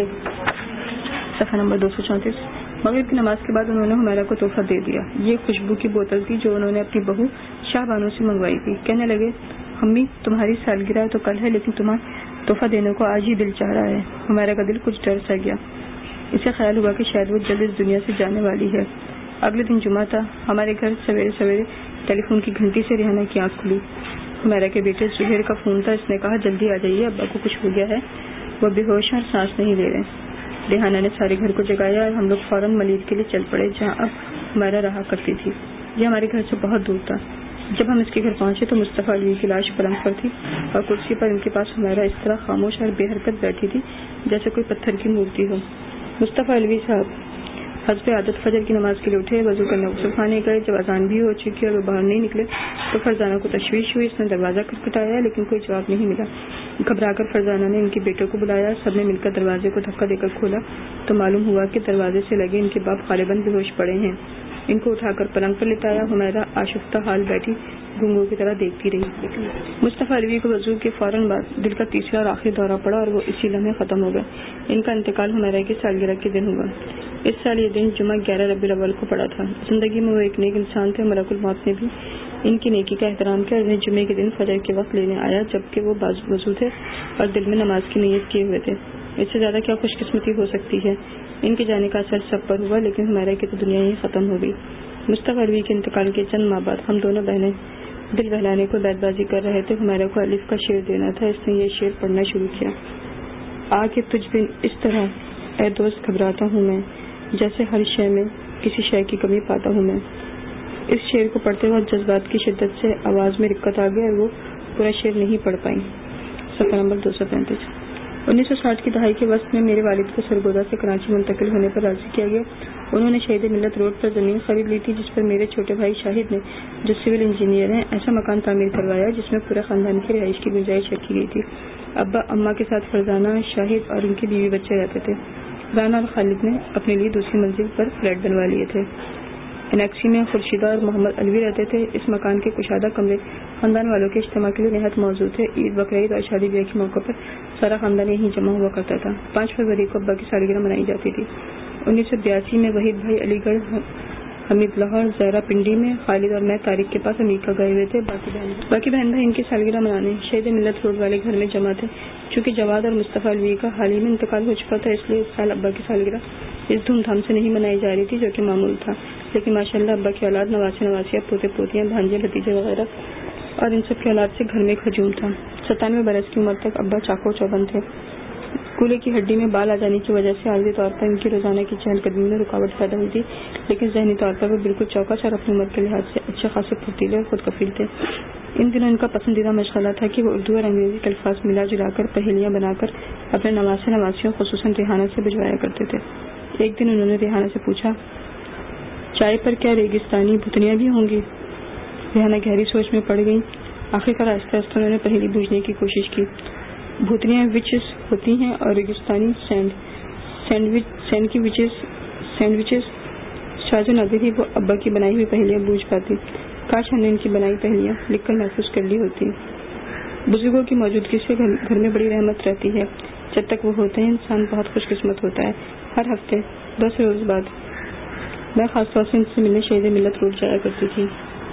صفحہ نمبر دو سو چونتیس مغرب کی نماز کے بعد انہوں نے ہمارا کو تحفہ دے دیا۔ یہ خوشبو کی بوتل تھی جو انہوں نے اپنی بہو شاہ بانو سے منگوائی تھی۔ کہنے لگے، امی تمہاری سالگرہ تو کل ہے، لیکن تمہیں تحفہ دینے کو آج ہی دل چاہ رہا ہے۔ ہمارا کا دل کچھ ڈر سا گیا۔ اسے خیال ہوا کہ شاید وہ جلد اس دنیا سے جانے والی ہے۔ اگلے دن جمعہ تھا۔ ہمارے گھر سویرے سویرے ٹیلی فون کی گھنٹی سے ریحانہ کی آنکھ کھلی۔ ہمارا کے بیٹے زہیر کا فون تھا۔ اس نے کہا، جلدی آ جائیے، ابا کو کچھ ہو گیا ہے، وہ بے ہوش ہیں اور سانس نہیں لے رہے۔ ریحانہ نے سارے گھر کو جگایا اور ہم لوگ فوراً ملید کے لیے چل پڑے، جہاں اب ہمارا رہا کرتی تھی۔ یہ ہمارے گھر سے بہت دور تھا۔ جب ہم اس کے گھر پہنچے تو مصطفیٰ الوی کی لاش پلنگ پر تھی اور کرسی پر ان کے پاس ہمارا اس طرح خاموش اور بے حرکت بیٹھی تھی جیسے کوئی پتھر کی مورتی ہو۔ مصطفیٰ الوی صاحب حسب عادت فجر کی نماز کے لیے اٹھے، وضو کرنے غسل خانے گئے۔ جب اذان بھی ہو چکی اور وہ باہر نہیں نکلے تو فرزانہ کو تشویش ہوئی۔ اس نے دروازہ کھٹکھٹایا لیکن کوئی جواب نہیں ملا۔ گھبرا کر فرزانہ نے ان کے بیٹوں کو بلایا۔ سب نے مل کر دروازے کو دھکا دے کر کھولا تو معلوم ہوا کہ دروازے سے لگے ان کے باپ غالباً بے ہوش پڑے ہیں۔ ان کو اٹھا کر پلنگ پر لٹایا۔ ہمارا آشفتہ حال بیٹھی گنگوں کی طرح دیکھتی رہی۔ مصطفیٰ الوی کو وضو کے فوراً بعد دل کا تیسرا اور آخری دورہ پڑا اور وہ اسی لمحے ختم ہو گئے۔ ان کا انتقال ہمارا کی سالگرہ کے دن ہوا۔ اس سال یہ دن جمعہ گیارہ ربیع الاول کو پڑا تھا۔ زندگی میں وہ ایک نیک انسان تھے۔ ملک الموت نے بھی ان کی نیکی کا احترام کیا اور انہیں جمعے کے دن فجر کے وقت لینے آیا، جبکہ وہ وضو تھے اور دل میں نماز کی نیت کیے ہوئے تھے۔ اس سے زیادہ کیا خوش قسمتی ہو سکتی ہے۔ ان کے جانے کا اثر سب پر ہوا، لیکن ہمارا کی تو دنیا ہی ختم ہو گئی۔ مصطفیٰ الوی کے انتقال کے چند ماہ بعد ہم دونوں بہنیں دل بہلانے کو بیت بازی کر رہے تھے۔ ہمارا کو الف کا شعر دینا تھا۔ اس نے یہ شعر پڑھنا شروع کیا۔ آ کے تجھ بن اس طرح اے دوست گھبراتا ہوں میں، جیسے ہر شے میں کسی شے کی کمی پاتا ہوں میں۔ اس شعر کو پڑھتے وقت جذبات کی شدت سے آواز میں رکت آ گئی اور وہ پورا شعر نہیں پڑھ پائیں۔ صفحہ نمبر دو سو پینتیس انیس سو ساٹھ کی دہائی کے وسط میں میرے والد کو سرگودا سے کراچی منتقل ہونے پر راضی کیا گیا۔ انہوں نے شہید ملت روڈ پر زمین خرید لی تھی، جس پر میرے چھوٹے بھائی شاہد نے، جو سول انجینئر ہیں، ایسا مکان تعمیر کروایا جس میں پورے خاندان کی رہائش کی گنجائش رکھی گئی تھی۔ ابا اماں کے ساتھ فرزانہ، شاہد اور ان کی بیوی بچے رہتے تھے۔ رانا اور خالد نے اپنے لیے دوسری منزل پر فلیٹ بنوا لیے تھے۔ انیکسی میں خورشیدہ اور محمد الوی رہتے تھے۔ اس مکان کے کشادہ کمرے خاندان والوں کے اجتماع کے لیے نہایت موزوں تھے۔ عید، بقرعید اور شادی بیاہ کے موقع پر سارا خاندان یہیں جمع ہوا کرتا تھا۔ پانچ فروری کو ابا کی سالگرہ منائی جاتی تھی۔ انیس سو بیاسی میں وحید بھائی علی گڑھ، حمید لاہور، زہرا پنڈی میں، خالد اور میں طارق کے پاس امریکہ گئے ہوئے تھے۔ باقی بہن باقی بہن بھائی ان کی سالگرہ منانے شہید ملت روڈ والے گھر میں جمع تھے۔ چونکہ جواد اور مصطفیٰ الوی کا حال ہی میں انتقال ہو چکا تھا، اس لیے اس سال ابا کی سالگرہ اس دھوم دھام سے نہیں منائی جا رہی تھی جو کہ معمول تھا، لیکن ماشاء اللہ ابا کی اولاد، نواسے نواسیاں، پوتے پوتیاں، بھانجے بھتیجے وغیرہ اور ان سب کی اولاد سے گھر میں ایک ہجوم تھا۔ ستانوے برس کی عمر تک ابا چاقو چوبند تھے۔ کولے کی ہڈی میں بال آ جانے کی وجہ سے عارضی طور پر ان کی روزانہ کی چہل قدمی میں رکاوٹ پیدا ہوئی تھی، لیکن ذہنی طور پر وہ بالکل چوکس اور اپنی عمر کے لحاظ سے اچھے خاصے پھرتیلے اور خود کفیل تھے۔ ان دنوں ان کا پسندیدہ مشغلہ تھا کہ وہ اردو اور انگریزی کے الفاظ ملا جلا کر پہیلیاں بنا کر اپنے نواسے نواسیوں خصوصاً ریحانہ سے بھجوایا کرتے تھے۔ ایک دن انہوں نے ریحانہ سے پوچھا، چائے پر کیا ریگستانی بھتنیاں بھی ہوں گی؟ ریحانہ گہری سوچ میں پڑ گئی۔ آخر کار آہستہ آہستہ انہوں نے پہیلی بوجھنے کی کوشش کی۔ بھوتنیاں وچز ہوتی ہیں اور ریگستانی سینڈ سینڈوچ سینڈ کی وچز سینڈوچز شاہ جو ناظر تھی وہ ابا کی بنائی ہوئی پہلیاں بوجھ پاتی. کاش ہم نے ان کی بنائی پہلیاں لکھ کر محفوظ کر لی ہوتی. بزرگوں کی موجودگی سے گھر میں بڑی رحمت رہتی ہے. جب تک وہ ہوتے ہیں انسان بہت خوش قسمت ہوتا ہے. ہر ہفتے دس روز بعد میں خاص طور سے ان سے ملنے شہید ملت روڈ جایا کرتی تھی.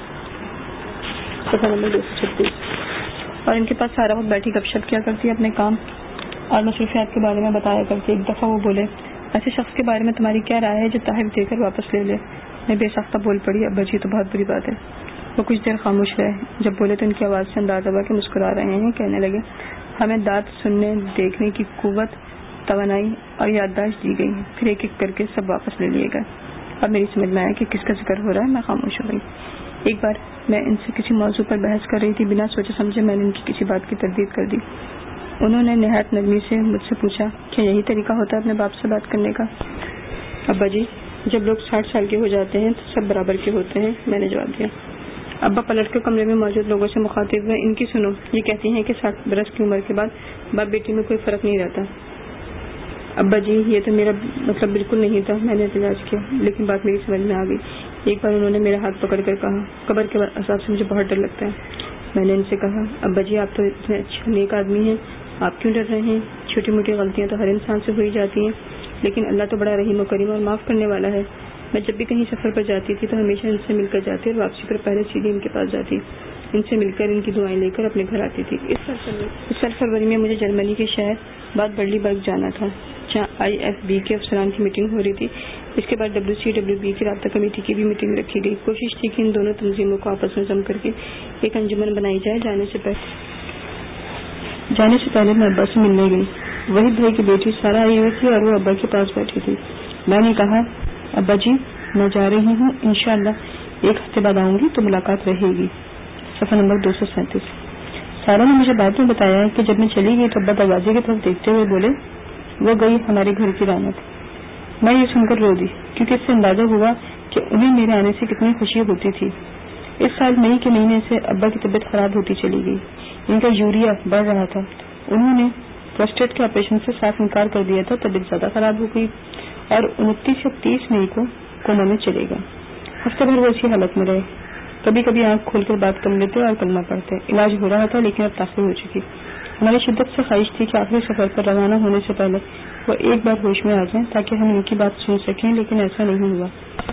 صفحہ نمبر دو سو چھتیس. اور ان کے پاس سارا وقت بیٹھی گپ شپ کیا کرتی اپنے کام اور مصروفیات کے بارے میں بتایا کرتی. ایک دفعہ وہ بولے ایسے شخص کے بارے میں تمہاری کیا رائے ہے جو تحائف دے کر واپس لے لے. میں بے ساختہ بول پڑی ابا جی تو بہت بری بات ہے. وہ کچھ دیر خاموش رہے. جب بولے تو ان کی آواز سے انداز ہوا کہ مسکرا رہے ہیں. کہنے لگے ہمیں دانت سننے دیکھنے کی قوت توانائی اور یادداشت دی گئی. پھر ایک ایک کر کے سب واپس لے لیے گئے. اب میری سمجھ میں آیا کہ کس کا ذکر ہو رہا ہے. میں خاموش ہو گئی. ایک بار میں ان سے کسی موضوع پر بحث کر رہی تھی. بنا سوچے سمجھے میں نے ان کی کسی بات کی تردید کر دی. انہوں نے نہایت نرمی سے مجھ سے پوچھا کیا یہی طریقہ ہوتا ہے اپنے باپ سے بات کرنے کا؟ ابا جی جب لوگ ساٹھ سال کے ہو جاتے ہیں تو سب برابر کے ہوتے ہیں. میں نے جواب دیا. ابا پلٹ کے کمرے میں موجود لوگوں سے مخاطب ہوئے. ان کی سنو. یہ کہتی ہیں کہ ساٹھ برس کی عمر کے بعد باپ بیٹی میں کوئی فرق نہیں رہتا. ابا جی یہ تو میرا مطلب بالکل نہیں تھا. میں نے احتجاج کیا لیکن بات میری سمجھ میں آ گئی. ایک بار انہوں نے میرا ہاتھ پکڑ کر کہا قبر کے عذاب سے مجھے بہت ڈر لگتا ہے. میں نے ان سے کہا ابا جی آپ تو اتنے اچھے نیک آدمی ہیں, آپ کیوں ڈر رہے ہیں؟ چھوٹی موٹی غلطیاں تو ہر انسان سے ہوئی جاتی ہیں لیکن اللہ تو بڑا رحیم و کریم اور معاف کرنے والا ہے. میں جب بھی کہیں سفر پر جاتی تھی تو ہمیشہ ان سے مل کر جاتی اور واپسی پر پہلے سیدھی ان کے پاس جاتی. ان سے مل کر ان کی دعائیں لے کر اپنے گھر آتی تھی. اس سال فروری میں مجھے جرمنی کے شہر باد برلی برگ جانا تھا جہاں آئی ایف بی کے افسران کی میٹنگ ہو رہی تھی. اس کے بعد ڈبلیو سی ڈبلیو بی کی رابطہ کمیٹی کی بھی میٹنگ رکھی گئی. کوشش تھی کہ ان دونوں تنظیموں کو آپس میں جم کر کے ایک انجمن بنائی جائے. جانے سے پہلے جانے سے پہلے میں ابا سے ملنے گئی. وحید بھائی کی بیٹی سارا آئی ہوئی تھی اور وہ ابا کے پاس بیٹھی تھی. میں نے کہا ابا جی میں جا رہی ہوں, انشاءاللہ ایک ہفتے بعد آؤں گی تو ملاقات رہے گی. صفحہ نمبر دو سو سینتیس. سارا نے مجھے بعد میں بتایا کہ جب میں چلی گئی تو ابا دروازے کی طرف دیکھتے ہوئے بولے وہ گئی ہمارے گھر کی رونق. میں یہ سن کر رو دی کیونکہ اس سے اندازہ ہوا کہ انہیں میرے آنے سے کتنی خوشی ہوتی تھی. اس سال مئی کے مہینے سے ابا کی طبیعت خراب ہوتی چلی گئی. ان کا یوریا بڑھ رہا تھا. انہوں نے پروسٹیٹ کے آپریشن سے صاف انکار کر دیا تھا. طبیعت زیادہ خراب ہو گئی اور انتیس یا تیس مئی کو کوما میں چلے گا. ہفتے بھر وہ اسی حالت میں رہے. کبھی کبھی آنکھ کھول کر بات کر لیتے اور کلمہ پڑھتے. علاج ہو رہا تھا لیکن اب تاخیر ہو چکی. ہماری شدت سے خواہش تھی کہ آخری سفر پر روانہ ہونے سے پہلے وہ ایک بار ہوش میں آ جائیں تاکہ ہم ان کی بات سن سکیں, لیکن ایسا نہیں ہوا.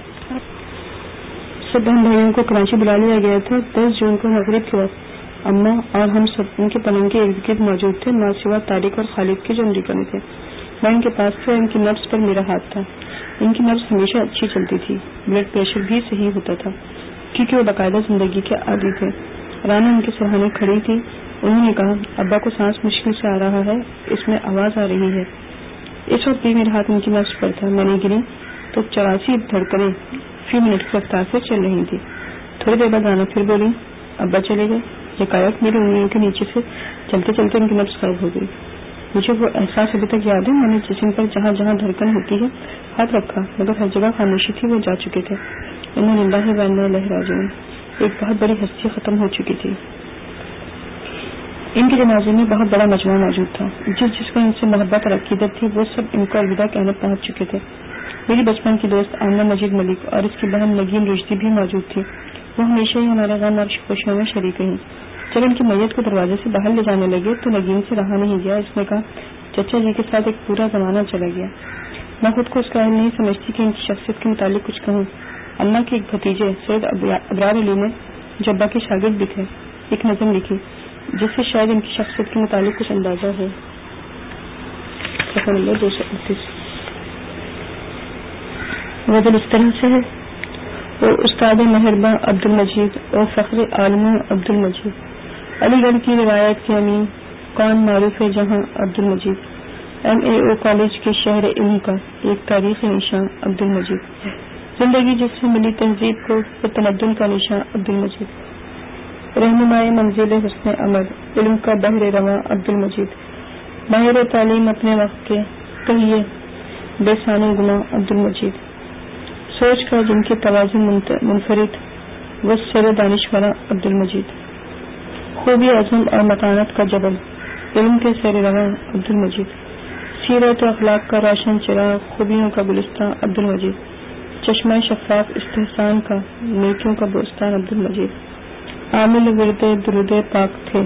سب بہن بھائیوں کو کراچی بلا لیا گیا تھا. دس جون کو مغرب کے وقت اماں اور ہم سب ان کے پلنگ کے ارد گرد موجود تھے, ماں سوا طارق اور خالد کے جو امریکہ میں تھے. میں ان کے پاس تھا. ان کی نبض پر میرا ہاتھ تھا. ان کی نبض ہمیشہ اچھی چلتی تھی. بلڈ پریشر بھی صحیح ہوتا تھا کیونکہ وہ باقاعدہ زندگی کے عادی تھے. رانا ان کے سرحانے کھڑی تھی. انہوں نے کہا ابا کو سانس مشکل سے آ رہا ہے, اس میں آواز آ رہی ہے. اس وقت بھی میرا ہاتھ ان کی نبض پر تھا. میں نے گری تو چوراسی دھڑکنیں فی منٹ کی رفتار سے چل رہی تھی. تھوڑی دیر بعد رانا پھر بولی ابا چلے گئے. یکایک میری انگلیوں کے نیچے سے چلتے چلتے ان کی نبض غائب ہو گئی. مجھے وہ احساس ابھی تک یاد ہے. میں نے جسم پر جہاں جہاں دھڑکن ہوتی ہے ہاتھ رکھا مگر ہر جگہ خاموشی تھی. وہ جا چکے تھے. انہوں نے اللہ و انا الیہ راجعون. ایک بہت بڑی ہستی ختم ہو چکی تھی. ان کے جنازے میں بہت بڑا مجمع موجود تھا. جس جس کو ان سے محبت اور عقیدت تھی وہ سب ان کو الوداع کہنے پہنچ چکے تھے. میری بچپن کی دوست آمنہ مجید ملک اور اس کی بہن نگین رشدی بھی موجود تھی. وہ ہمیشہ ہی ہمارے غم اور خوشیوں میں شریک رہیں. جب ان کی میت کو دروازے سے باہر لے جانے لگے تو نگین سے رہا نہیں گیا. اس نے کہا چچا جی کے ساتھ ایک پورا زمانہ چلا گیا. میں خود کو اس قائل نہیں سمجھتی کہ ان کی شخصیت کے متعلق کچھ کہوں. اللہ کے ایک بھتیجے سید ابرار علی نے جو ابا کے شاگرد بھی تھے ایک نظم لکھی جس سے شاید ان کی شخصیت کے متعلق کچھ اندازہ ہو. صفحہ نمبر دو سو انتیس. غزل اس طرح سے ہے او استاد مہرباں عبد المجید او فخر عالم عبد المجید, علی گڑھ کی روایت کے امین, کون معروف ہے جہاں عبد المجید, ایم اے او کالج کے شہر علم کا ایک تاریخ نشاں عبد المجید, زندگی جس سے ملی تہذیب کو وہ تمدن کا نشاں عبد المجید, رہنمائے منزل حسن عمل علم کا بحر رواں عبد المجید, ماہر تعلیم اپنے وقت کے کہیے بے ثانی گناہ عبد المجید, سوچ کا جن کے توازن منفرد وہ سر دانشورہ عبد المجید, خوبی عزم اور متانت کا جبل علم کے سیر رواں عبد المجید، سیرت و اخلاق کا روشن چراغ، خوبیوں کا گلستان عبد المجید، چشمہ شفاف استحسان کا، نیکیوں کا بوستان عبد المجید، عامل ورد درود پاک تھے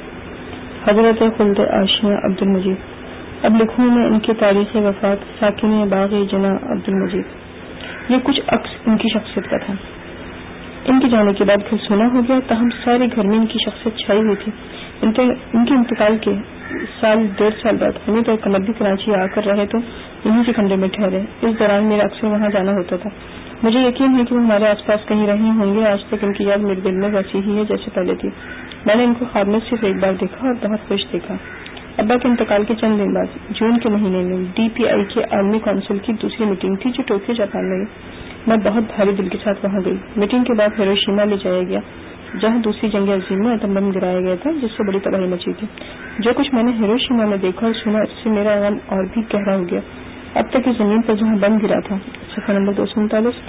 حضرت خلد آشیاں عبد المجید، اب لکھوں میں ان کی تاریخ وفات ساکن باغ جنا عبد المجید۔ یہ کچھ عکس ان کی شخصیت کا تھا۔ ان کے جانے کے بعد گھر سونا ہو گیا، تاہم سارے گھر میں ان کی شخصیت چھائی ہوئی تھی۔ ان کے انتقال کے سال ڈیڑھ سال بعد حمید اور قمر بھی کراچی آ کر رہے تو انہیں کے کمرے میں ٹھہرے۔ اس دوران میرا اکثر وہاں جانا ہوتا تھا۔ مجھے یقین ہے کہ وہ ہمارے آس پاس کہیں رہے ہوں گے۔ آج تک ان کی یاد میرے دل میں ویسی ہی ہے جیسے پہلے تھی۔ میں نے ان کو خواب میں صرف ایک بار دیکھا اور بہت خوش دیکھا۔ ابا کے انتقال کے چند دن بعد جون کے مہینے میں ڈی پی آئی کے عالمی کونسل کی دوسری میٹنگ تھی جو ٹوکیو جاپان میں۔ میں بہت بھاری دل کے ساتھ وہاں گئی۔ میٹنگ کے بعد ہیروشیما لے جایا گیا جہاں دوسری جنگ عظیم میں ایٹم بم گرایا گیا تھا جس سے بڑی تباہی مچی تھی۔ جو کچھ میں نے ہیروشیما میں دیکھا اور سنا اس سے میرا غم اور بھی گہرا ہو گیا۔ اب تک اس زمین پر جہاں بم گرا تھا، صفحہ نمبر دو سو انتالیس،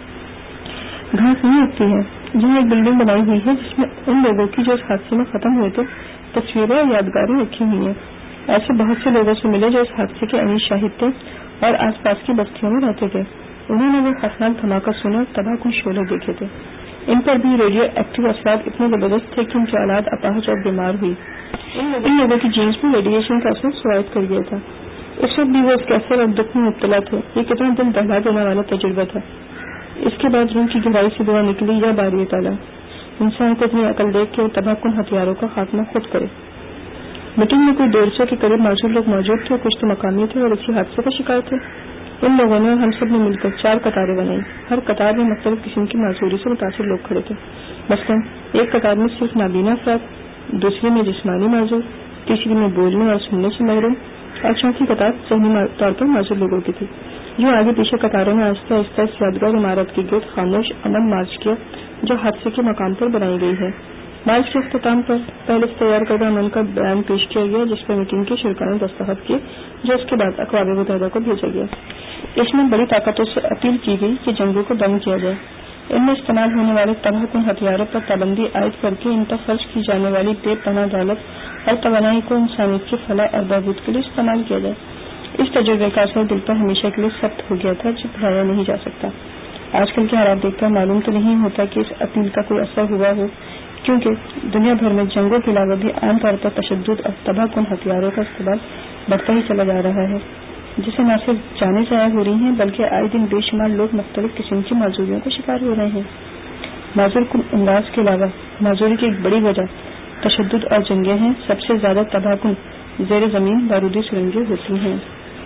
گھاس نہیں اگتی ہے، جہاں ایک بلڈنگ بنائی ہوئی ہے جس میں ان لوگوں کی جو اس حادثے میں ختم ہوئے تھے تصویریں اور یادگاریں رکھی ہوئی ہیں۔ ایسے بہت سے لوگوں سے ملے جو اس حادثے کے عینی شاہد تھے اور آس پاس کی بستیوں میں رہتے تھے۔ انہوں نے وہ خوفناک دھماکہ سنا اور تباہ کن شعلے دیکھے تے۔ ان پر بھی ریڈیو ایکٹیو اثرات اتنے زبردست تھے کہ ان کی اولاد اپاہج اور بیمار ہوئی۔ ان لوگوں کی جینس میں ریڈیشن کا اثر سرایت کر گیا تھا۔ اس وقت بھی وہ اس کیسر اور دکھ میں مبتلا تھے۔ یہ کتنا دل دہلا دینے والا تجربہ تھا۔ اس کے بعد روح کی گہرائی سے دعا نکلی، یا باری تعالیٰ انسان کو اپنی عقل دیکھ کے تباہ کن ہتھیاروں کا خاتمہ خود کرے۔ میٹنگ میں کوئی ڈیڑھ سو کے قریب معذور لوگ موجود تھے، کچھ تو مقامی تھے اور اسی حادثے کا شکار تھے۔ ان لوگوں نے ہم سب نے مل کر چار قطاریں بنائی۔ ہر قطار میں مختلف قسم کی معذوری سے متاثر لوگ کھڑے تھے۔ مثلاً ایک قطار میں صرف نابینا افراد، دوسری میں جسمانی معذور، تیسری میں بولنے اور سننے سے محروم اور چوتھی قطار ذہنی طور پر معذور لوگوں کی تھی۔ جو آگے پیچھے قطاروں نے آہستہ آہستہ اس یادگار عمارت کے گرد خاموش امن مارچ کیا جو حادثے کے مقام پر بنائی گئی ہے۔ مارچ کے اختتام پر پہلے سے تیار کردہ امن کا بیان پیش کیا گیا جس پر میٹنگ کے شرکاء نے دستخط کیے، جو اس کے بعد اقوام متحدہ کو بھیجا گیا۔ اس میں بڑی طاقتوں سے اپیل کی گئی کہ جنگوں کو بند کیا جائے، ان میں استعمال ہونے والے تباہ کن ہتھیاروں پر پابندی عائد کر کے ان پر خرچ کی جانے والی بے پناہ دولت اور توانائی کو انسانیت کی فلاح اور بہبود کے لیے استعمال کیا جائے۔ اس تجربے کا اثر دل پر ہمیشہ کے لیے سخت ہو گیا تھا جو بھلایا نہیں جا سکتا۔ آج کل کے حالات دیکھ کر معلوم تو نہیں ہوتا کہ اس اپیل کا کوئی اثر ہوا ہو، کیونکہ دنیا بھر میں جنگوں کے علاوہ بھی عام طور پر تشدد اور تباہ کن ہتھیاروں کا استعمال بڑھتا ہی چلا جا رہا ہے، جسے نہ صرف جانیں ضائع ہو رہی ہیں بلکہ آئے دن بے شمار لوگ مختلف قسم کی معذوریوں کا شکار ہو رہے ہیں۔ معذور کن انداز کے علاوہ معذوری کی ایک بڑی وجہ تشدد اور جنگیں ہیں۔ سب سے زیادہ تباہ کن زیر زمین بارودی سرنگیں ہوتی ہیں۔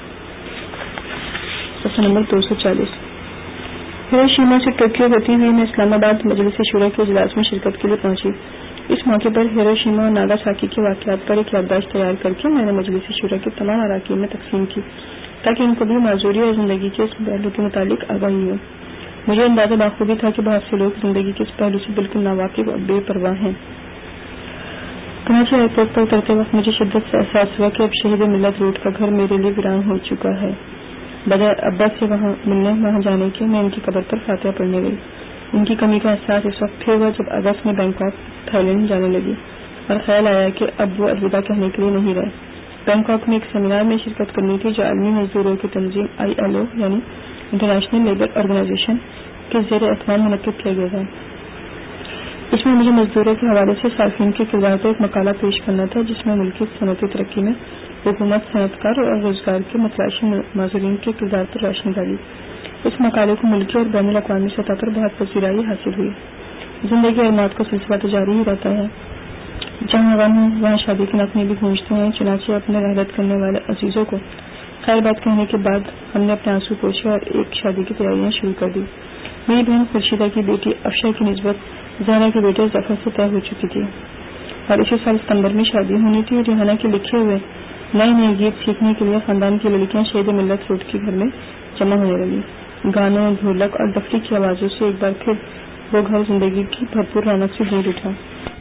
صفحہ نمبر دو سو چالیس، ہیروشیما سے ٹوکیو ہوتی ہوئی میں اسلام آباد مجلس شورا کے اجلاس میں شرکت کے لیے پہنچی۔ اس موقع پر ہیروشیما اور ناگاساکی کے واقعات پر ایک یادداشت تیار کر کے میں نے مجلس شورا کے تمام اراکین میں تقسیم کی تاکہ ان کو بھی معذوری اور زندگی کے اس پہلو کے متعلق آگاہی ہو۔ مجھے اندازہ بخوبی تھا کہ بہت سے لوگ زندگی کے اس پہلو سے بالکل ناواقف اور بے پرواہ ہیں۔ کراچی ایئرپورٹ پر اترتے وقت مجھے شدت سے احساس ہوا کہ اب شہید ملت روڈ کا گھر میرے لیے ویران ہو چکا ہے۔ بجائے ابا سے وہاں ملنے وہاں جانے کے میں ان کی قبر پر فاتحہ پڑھنے گئی۔ ان کی کمی کا احساس اس وقت پھر ہوا جب اگست میں بینکاک تھائی لینڈ جانے لگی اور خیال آیا کہ اب وہ الوداع کہنے کے لیے نہیں رہے۔ بینکاک میں ایک سیمینار میں شرکت کرنی تھی جو عالمی مزدوروں کی تنظیم آئی ایل او یعنی انٹرنیشنل لیبر آرگنائزیشن کے زیر اہتمام منعقد کیا گیا تھا۔ اس میں مجھے مزدوروں کے حوالے سے صارفین کے کردار پر ایک مقالہ پیش کرنا تھا جس میں ملکی صنعتی ترقی میں حکومت، صنعت کار اور روزگار کے متلاشی معذورین کے کردار پر روشنی ڈالی۔ اس مقالے کو ملکی اور بین الاقوامی سطح پر بہت پذیرائی حاصل ہوئی۔ زندگی اور موت کا سلسلہ تو جاری ہی رہتا ہے، جہاں غم ہے وہاں شادی کے نغمے بھی گونجتے ہیں۔ چنانچہ اپنے رحلت کرنے والے عزیزوں کو خیر بات کہنے کے بعد ہم نے اپنے آنسو پوچھے اور ایک شادی کی تیاریاں شروع کر دی۔ میری بہن خورشیدہ کی بیٹی افشا کی نسبت زہرا کے بیٹے ظفر سے طے ہو چکی تھی اور اسی سال ستمبر میں شادی ہونی تھی۔ ریحانہ کے لکھے ہوئے نئے نئے گیت سیکھنے کے لیے خاندان کی لڑکیاں شہید ملت روڈ کے گھر میں جمع ہونے لگی۔ گانوں، ڈھولک اور ڈفلی کی آوازوں سے ایک بار پھر وہ گھر زندگی کی بھرپور رونق سے گونج اٹھا۔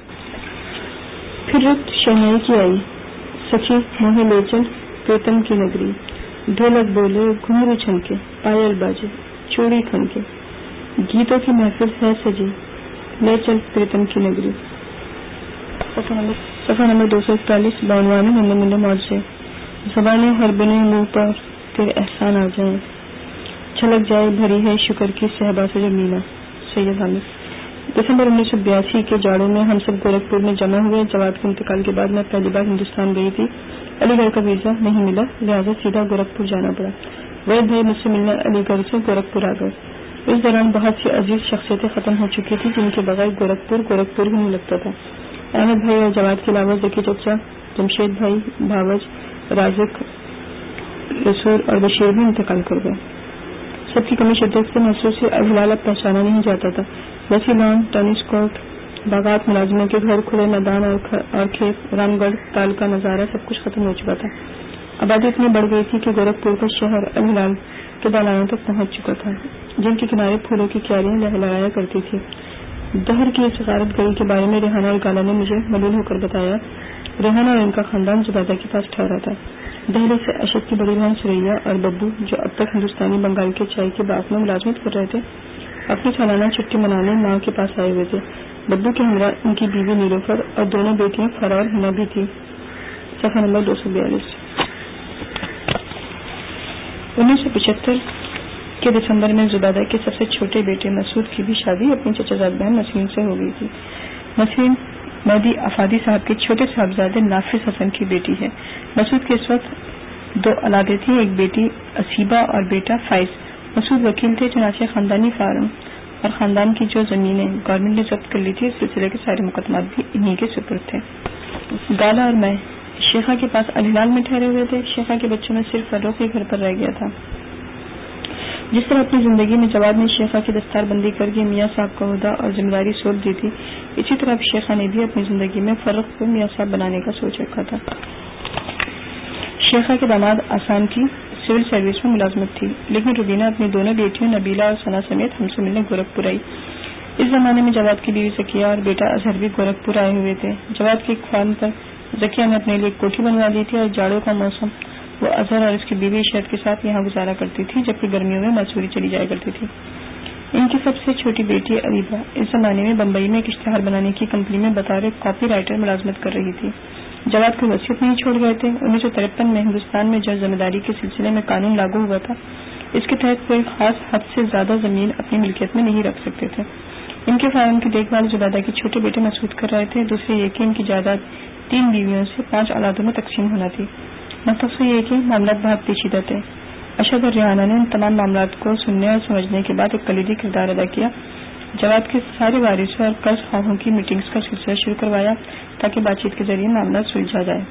پھر رت شہنائی کی آئی، سچی موہ لے چل پریتم کی نگری، ڈھولک بولے، گھنگرو چھنکے، پائل باجے، چوڑی کھنکے، گیتوں کی محفل ہے سجی، لے چل پریتم کی نگری۔ صفحہ نمبر دو سو اکتالیس بانوان مند مند موج سے زبانیں ہر بنے منہ پر تیرے احسان آ جائیں، چھلک جائے بھری ہے شکر کی صحبا سے جو مینا. سید حامد. دسمبر انیس سو بیاسی کے جاڑوں میں ہم سب گورکھپور میں جمع ہوئے. جواد کے انتقال کے بعد میں پہلی بار ہندوستان گئی تھی. علی گڑھ کا ویزا نہیں ملا، لہٰذا سیدھا گورکھپور جانا پڑا. وید بھائی مجھ سے ملنے علی گڑھ سے گورکھپور آ گئے. اس دوران بہت سی عزیز شخصیتیں ختم ہو چکی تھی جن کے بغیر گورکھپور گورکھپور ہی نہیں لگتا تھا. احمد بھائی اور جواد کے علاوہ ذکی چچا، جمشید بھائی، بھاوج، رازق، رسول اور بشیر بھی انتقال کر گئے. سب کی کمی شدت سے محسوس ہوئی. الہلال اب پہچانا نہیں جاتا تھا. وسیع لان، ٹینس کورٹ، باغات، ملازموں کے گھر، کھلے میدان اور کھیت، رام گڑھ تال کا نظارہ سب کچھ ختم ہو چکا تھا. آبادی اتنی بڑھ گئی تھی کہ گورکھپور کا شہر الہلال کے دالانوں تک پہنچ چکا تھا جن کے کنارے پھولوں کی کیاریاں لہلایا کرتی تھی. دہر کی اس غارت گڑی کے بارے میں ریحانہ اقالا نے مجھے ملول ہو کر بتایا. ریحانہ اور ان کا خاندان زبیدہ کے پاس ٹھہرا تھا. دہلی سے اشد کی بڑی بہن سریا اور ببو، جو اب تک ہندوستانی بنگال کے چائے کے باغ میں ملازمت کر رہے تھے، اپنی سالانہ چھٹی منانے ماں کے پاس آئے ہوئے تھے. ببو کے ہمراہ ان کی بیوی نیلوفر اور دونوں بیٹیاں فرا اور ہنا بھی تھی. صفحہ نمبر دو سو بیالیس. انیس سو پچہتر کے دسمبر میں زبیدہ کے سب سے چھوٹے بیٹے مسعود کی بھی شادی اپنی چچا زاد بہن نسرین سے ہو گئی تھی. نسرین مہدی افادی صاحب کے چھوٹے صاحبزادے نافذ حسن کی بیٹی ہے. مسعود کے اس وقت دو اولادیں تھیں، ایک بیٹی اسیبہ اور بیٹا فائز. مسعود وکیل تھے، چنانچہ خاندانی فارم اور خاندان کی جو زمینیں گورنمنٹ نے ضبط کر لی تھی، اس سلسلے کے سارے مقدمات بھی انہی کے سپرد تھے. گالا اور میں شیخا کے پاس الہلال میں ٹھہرے ہوئے تھے. شیخا کے بچوں میں صرف فروخ ہی گھر پر رہ گیا تھا. جس طرح اپنی زندگی میں جواد نے شیخا کی دستار بندی کر کے میاں صاحب کا عہدہ اور ذمہ داری سونپ دی تھی، اسی طرح اب شیخا نے بھی اپنی زندگی میں فرق کو میاں صاحب بنانے کا سوچ رکھا تھا. شیخا کے داماد آسان کی سول سروس میں ملازمت تھی، لیکن روبینہ اپنی دونوں بیٹیوں نبیلہ اور ثنا سمیت ہم سے ملنے گورکھپور آئی. اس زمانے میں جواد کی بیوی ذکیہ اور بیٹا اظہر بھی گورکھپور آئے ہوئے تھے. جواد کے ایک فارم پر ذکیہ نے اپنے لیے ایک کوٹھی بنوا دی تھی اور جاڑوں کا موسم وہ اظہر اور اس کی بیوی عشرت کے ساتھ یہاں گزارا کرتی تھی، جبکہ گرمیوں میں مسوری چلی جایا کرتی تھی. ان کی سب سے چھوٹی بیٹی عریبہ اس زمانے میں بمبئی میں ایک اشتہار بنانے کی کمپنی میں بطور کاپی رائٹر ملازمت کر رہی تھی. جواد کو وصیت نہیں چھوڑ گئے تھے. انیس سو ترپن میں ہندوستان میں جو ذمہ داری کے سلسلے میں قانون لاگو ہوا تھا، اس کے تحت کوئی خاص حد سے زیادہ زمین اپنی ملکیت میں نہیں رکھ سکتے تھے. ان کے فارم کی دیکھ بھال زبیدہ کے چھوٹے بیٹے مسعود کر رہے تھے. دوسرے یہ کہ ان کی جائیداد تین بیویوں سے پانچ اولادوں میں تقسیم ہونا تھی. مختصر یہ کہ معاملات بہت پیچیدہ تھے. اشد اور ریحانہ نے ان تمام معاملات کو سننے اور سمجھنے کے بعد ایک کلیدی کردار ادا کیا. جواد کے سارے وارثوں اور قرض خواہوں کی میٹنگز کا سلسلہ شروع کروایا تاکہ بات چیت کے ذریعے معاملات سلجھا جائے.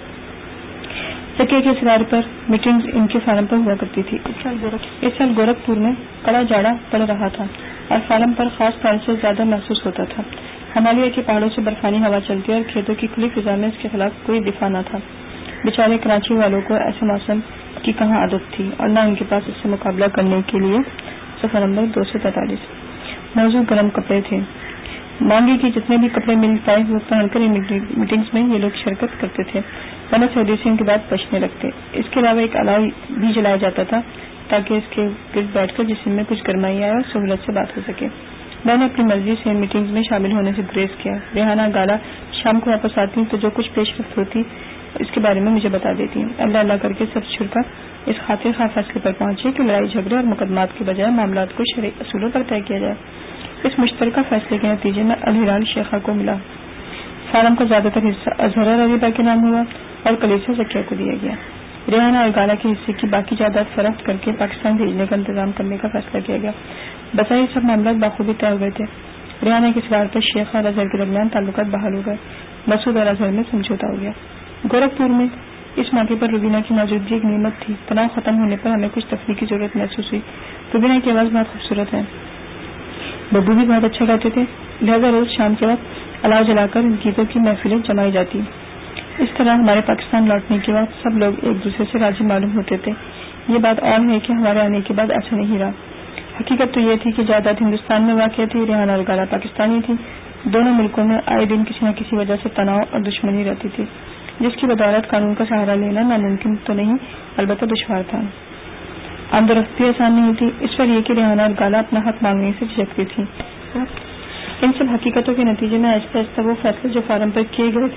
ذکیہ کے اصرار پر میٹنگز ان کے فارم پر ہوا کرتی تھی. اس سال گورکھپور میں کڑا جاڑا پڑ رہا تھا اور فارم پر خاص طور سے زیادہ محسوس ہوتا تھا. ہمالیہ کے پہاڑوں سے برفانی ہوا چلتی اور کھیتوں کی کھلی فضا میں اس کے خلاف کوئی دفاع نہ تھا. بیچارے کراچی والوں کو ایسے موسم کی کہاں عادت تھی اور نہ ان کے پاس اس سے مقابلہ کرنے کے لیے. صفحہ نمبر دو سو تینتالیس. موضوع گرم کپڑے تھے. مانگی کے جتنے بھی کپڑے مل پائے وہ پہن کر میٹنگز میں یہ لوگ شرکت کرتے تھے، ورنہ سردی سے ان کے بعد بچنے لگتے. اس کے علاوہ ایک الاؤ بھی جلایا جاتا تھا تاکہ اس کے گرد بیٹھ کر جسم میں کچھ گرمائی آئے اور سہولت سے بات ہو سکے. میں نے اپنی مرضی سے میٹنگز میں شامل ہونے سے گریز کیا. ریحانہ گالا شام کو واپس آتی تو جو کچھ پیش رفت ہوتی اس کے بارے میں مجھے بتا دیتی. اللہ اللہ کر کے سب چھڑ کر اس خاطر خواہ فیصلے پر پہنچے کہ لڑائی جھگڑے اور مقدمات کے بجائے معاملات کو شرعی اصولوں پر طے کیا جائے. اس مشترکہ فیصلے کے نتیجے میں الہلال شیخا کو ملا. فارم کا زیادہ تر حصہ اظہر اور عریبہ کے نام ہوا اور کلیسا ذکیہ کو دیا گیا. ریحانہ اور گالا کے حصے کی باقی جائیداد فروخت کر کے پاکستان بھیجنے کا انتظام کرنے کا فیصلہ کیا گیا. بظاہر سب معاملات بخوبی طے ہو گئے تھے. ریحانہ کے اصرار پر شیخا اور اظہر کے درمیان تعلقات بحال ہو گئے. مسعود اور اظہر میں سمجھوتا ہو گیا. گورکھپور میں اس موقع پر روبینہ کی موجودگی ایک نعمت تھی. تناؤ ختم ہونے پر ہمیں کچھ تفریح کی ضرورت محسوس ہوئی. روبینہ کی آواز بہت خوبصورت ہے. ببو بھی بہت اچھا گاتے تھے، لہذا روز شام کے وقت الاؤ جلا کر گیتوں کی محفلیں جمائی جاتی. اس طرح ہمارے پاکستان لوٹنے کے بعد سب لوگ ایک دوسرے سے راضی معلوم ہوتے تھے. یہ بات اور ہے کہ ہمارے آنے کے بعد ایسا نہیں رہا. حقیقت تو یہ تھی کہ جائیداد ہندوستان میں واقع تھی، ریحانہ اور گالا پاکستانی تھی. دونوں ملکوں میں آئے دن کسی نہ کسی وجہ سے تناؤ اور دشمنی رہتی تھی، جس کی بدولت قانون کا سہارا لینا ناممکن تو نہیں البتہ دشوار تھا. آمد و رفت بھی آسان نہیں تھی. اس پر یہ کہ ریحانہ اور گالا اپنا حق مانگنے سے جھجکتی تھی. ان سب حقیقتوں کے نتیجے میں آہستہ آہستہ وہ فیصلے جو فارم پر کیے گئے تھے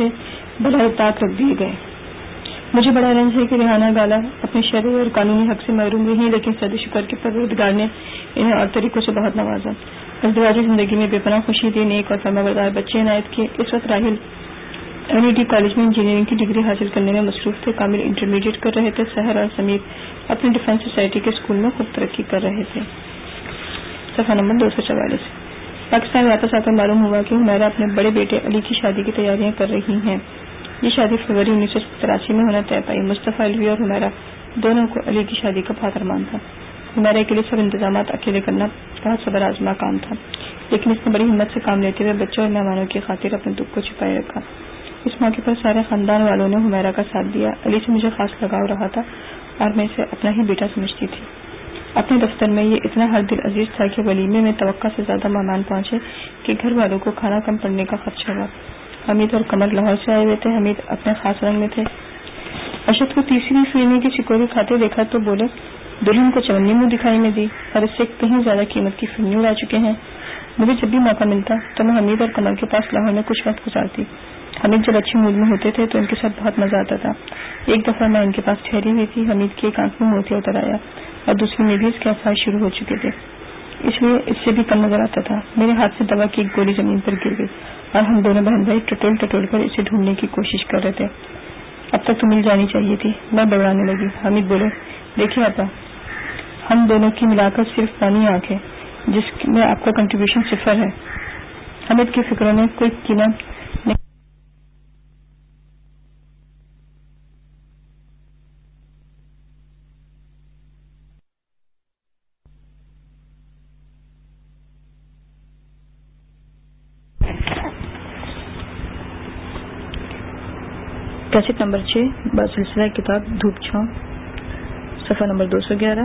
بلائے طاق رکھ دیے گئے۔ مجھے بڑا رنج ہے کہ ریحانہ گالا اپنے شرعی اور قانونی حق سے محروم رہی، لیکن سد شکر کے پروردگار نے انہیں اور طریقوں سے بہت نوازا، ازدواجی زندگی میں بے پناہ خوشی دی، نیک اور فرما بردار بچے عنایت کیے۔ اس وقت Rahul M E T college میں انجینئرنگ کی ڈگری حاصل کرنے میں مصروف تھے، کامل انٹرمیڈیٹ کر رہے تھے۔ سحر اور سمیر اپنے ڈیفنس سوسائٹی کے اسکول میں خوب ترقی کر رہے تھے۔ صفحہ نمبر دو سو چوالیس۔ پاکستان واپس آ کر معلوم ہوا کہ حمیرہ اپنے بڑے بیٹے علی کی شادی کی تیاریاں کر رہی ہیں۔ یہ شادی فروری انیس سو تراسی میں ہونا طے پائی۔ مصطفیٰ الوی اور حمیرہ دونوں کو علی کی شادی کا بہت ارمان تھا۔ حمیرہ کے لیے سب انتظامات اکیلے کرنا بہت صبر آزما کام تھا، لیکن اس نے بڑی ہمت سے کام لیتے ہوئے بچوں اور مہمانوں کی خاطر اپنے دکھ کو چھپائے رکھا۔ اس موقع پر سارے خاندان والوں نے حمیرہ کا ساتھ دیا۔ علی سے مجھے خاص لگاؤ رہا تھا اور میں اسے اپنا ہی بیٹا سمجھتی تھی۔ اپنے دفتر میں یہ اتنا ہر دل عزیز تھا کہ ولیمے میں توقع سے زیادہ مہمان پہنچے کہ گھر والوں کو کھانا کم پڑنے کا خدشہ ہوا۔ حمید اور قمر لاہور سے آئے ہوئے تھے۔ حمید اپنے خاص رنگ میں تھے۔ ارشد کو تیسری فیرنی کی سکوری کھاتے دیکھا تو بولے، دلہن کو چونی منہ دکھائی میں دی اور اس سے کہیں زیادہ قیمت کی فیرنی اڑا چکے ہیں۔ مجھے جب بھی موقع ملتا تو میں حمید اور قمر کے پاس لاہور میں کچھ وقت گزارتی۔ حمید جب اچھی موڈ میں ہوتے تھے تو ان کے ساتھ بہت مزہ آتا تھا۔ ایک دفعہ میں ان کے پاس ٹھہری ہوئی تھی، حمید کی ایک آنکھ میں موتیا اتر آیا اور دوسری میں بھی اس کے آثار شروع ہو چکے تھے، اس لیے اس سے بھی کم نظر آتا تھا۔ میرے ہاتھ سے دوا کی ایک گولی زمین پر گر گئی اور ہم دونوں بہن بھائی ٹٹول ٹٹول کر اسے ڈھونڈنے کی کوشش کر رہے تھے۔ اب تک تو مل جانی چاہیے تھی، میں بڑھانے لگی۔ حمید بولے، دیکھیے آپا، ہم دونوں کی ملا کر صرف پانی آنکھ ہے جس میں آپ کا کنٹریبیوشن صفر ہے۔ حمید کی فکروں میں کوئی قیمت نہیں۔ کیسٹ نمبر چھ بسلسلہ کتاب دھوپ چھاؤں، صفحہ نمبر دو سو گیارہ۔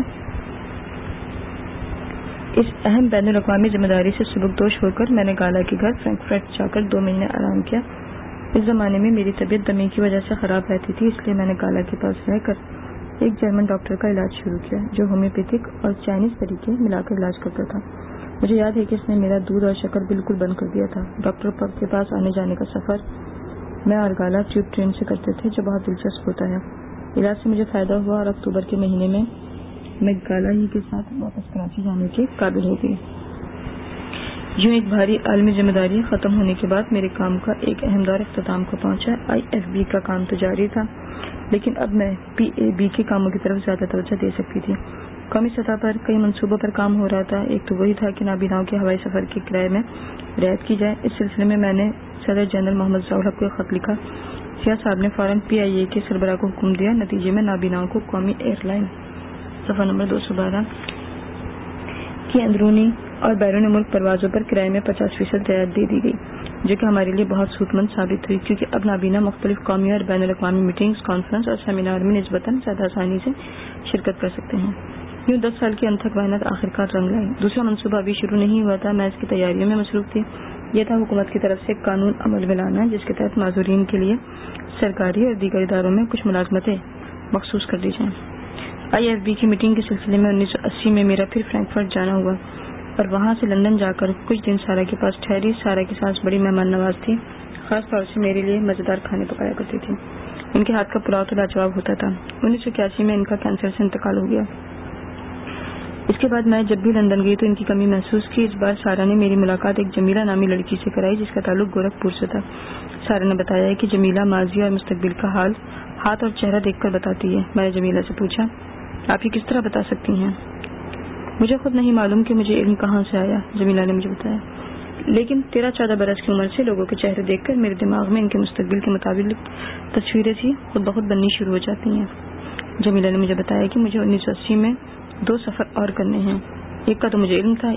اس اہم بین الاقوامی ذمہ داری سے سبکدوش ہو کر میں نے گالا کے گھر فرینکفرٹ جا کر دو مہینے آرام کیا۔ اس زمانے میں میری طبیعت دمے کی وجہ سے خراب رہتی تھی، اس لیے میں نے گالا کے پاس رہ کر ایک جرمن ڈاکٹر کا علاج شروع کیا جو ہومیوپیتھک اور چائنیز طریقے ملا کر علاج کرتا تھا۔ مجھے یاد ہے کہ اس نے میرا دودھ اور شکر بالکل بند کر دیا تھا۔ ڈاکٹر کے پاس آنے جانے کا سفر میں اور گالا ٹیوب ٹرین سے کرتے تھے جو بہت دلچسپ ہوتا ہے۔ علاج سے مجھے فائدہ ہوا اور اکتوبر کے مہینے میں میں گالا ہی کے ساتھ واپس کراچی جانے کے قابل ہو گئی۔ یوں ایک بھاری عالمی ذمہ داری ختم ہونے کے بعد میرے کام کا ایک اہم دور اختتام کو پہنچا۔ آئی ایف بی کا کام تو جاری تھا، لیکن اب میں پی اے بی کے کاموں کی طرف زیادہ توجہ دے سکتی تھی۔ قومی سطح پر کئی منصوبوں پر کام ہو رہا تھا۔ ایک تو وہی تھا کہ نابیناؤں کے ہوائی سفر کے کرائے میں رعایت کی جائے۔ اس سلسلے میں میں نے صدر جنرل محمد ضیاء الحق کو ایک خط لکھا۔ سیاہ صاحب نے فوراً پی آئی اے کے سربراہ کو حکم دیا۔ نتیجے میں نابیناؤں کو قومی ایئر لائن صفحہ نمبر دو سو بارہ کی اندرونی اور بیرون ملک پروازوں پر کرائے میں پچاس فیصد رعایت دے دی گئی، جو کہ ہمارے لیے بہت سود مند ثابت ہوئی، کیونکہ اب نابینا مختلف قومی اور بین الاقوامی میٹنگز، کانفرنس اور سیمینار میں نسبتاً زیادہ آسانی سے شرکت کر سکتے ہیں۔ یوں دس سال کی انتھک محنت آخرکار رنگ لائی۔ دوسرا منصوبہ ابھی شروع نہیں ہوا تھا، میں اس کی تیاریوں میں مصروف تھی۔ یہ تھا حکومت کی طرف سے ایک قانون عمل میں لانا جس کے تحت معذورین کے لیے سرکاری اور دیگر اداروں میں کچھ ملازمتیں مخصوص کر دی جائیں۔ آئی ایف بی کی میٹنگ کے سلسلے میں انیس سو اسی میں میرا پھر فرینکفرٹ جانا ہوا اور وہاں سے لندن جا کر کچھ دن سارا کے پاس ٹھہری۔ سارا کی سانس بڑی مہمان نواز تھی، خاص طور سے میرے لیے مزیدار کھانے پکایا کرتی تھی۔ ان کے ہاتھ کا پلاؤ تو لاجواب ہوتا تھا۔ انیس سو اکیاسی میں ان کا کینسر سے انتقال ہو گیا۔ اس کے بعد میں جب بھی لندن گئی تو ان کی کمی محسوس کی۔ اس بار سارا نے میری ملاقات ایک جمیلہ نامی لڑکی سے کرائی جس کا تعلق گورکھپور سے تھا۔ سارا نے بتایا کہ جمیلہ ماضی اور مستقبل کا حال ہاتھ اور چہرہ دیکھ کر بتاتی ہے۔ میں نے جمیلہ سے پوچھا، آپ یہ کس طرح بتا سکتی ہیں؟ مجھے خود نہیں معلوم کہ مجھے علم کہاں سے آیا، جمیلہ نے مجھے بتایا، لیکن تیرہ چودہ برس کی عمر سے لوگوں کے چہرے دیکھ کر میرے دماغ میں ان کے مستقبل کے مطابق تصویریں سی خود بخود بننی شروع ہو جاتی ہیں۔ جمیلہ نے مجھے بتایا کہ مجھے انیس سو اسی میں دو سفر اور کرنے ہیں۔ ایک کا تو مجھے علم تھا،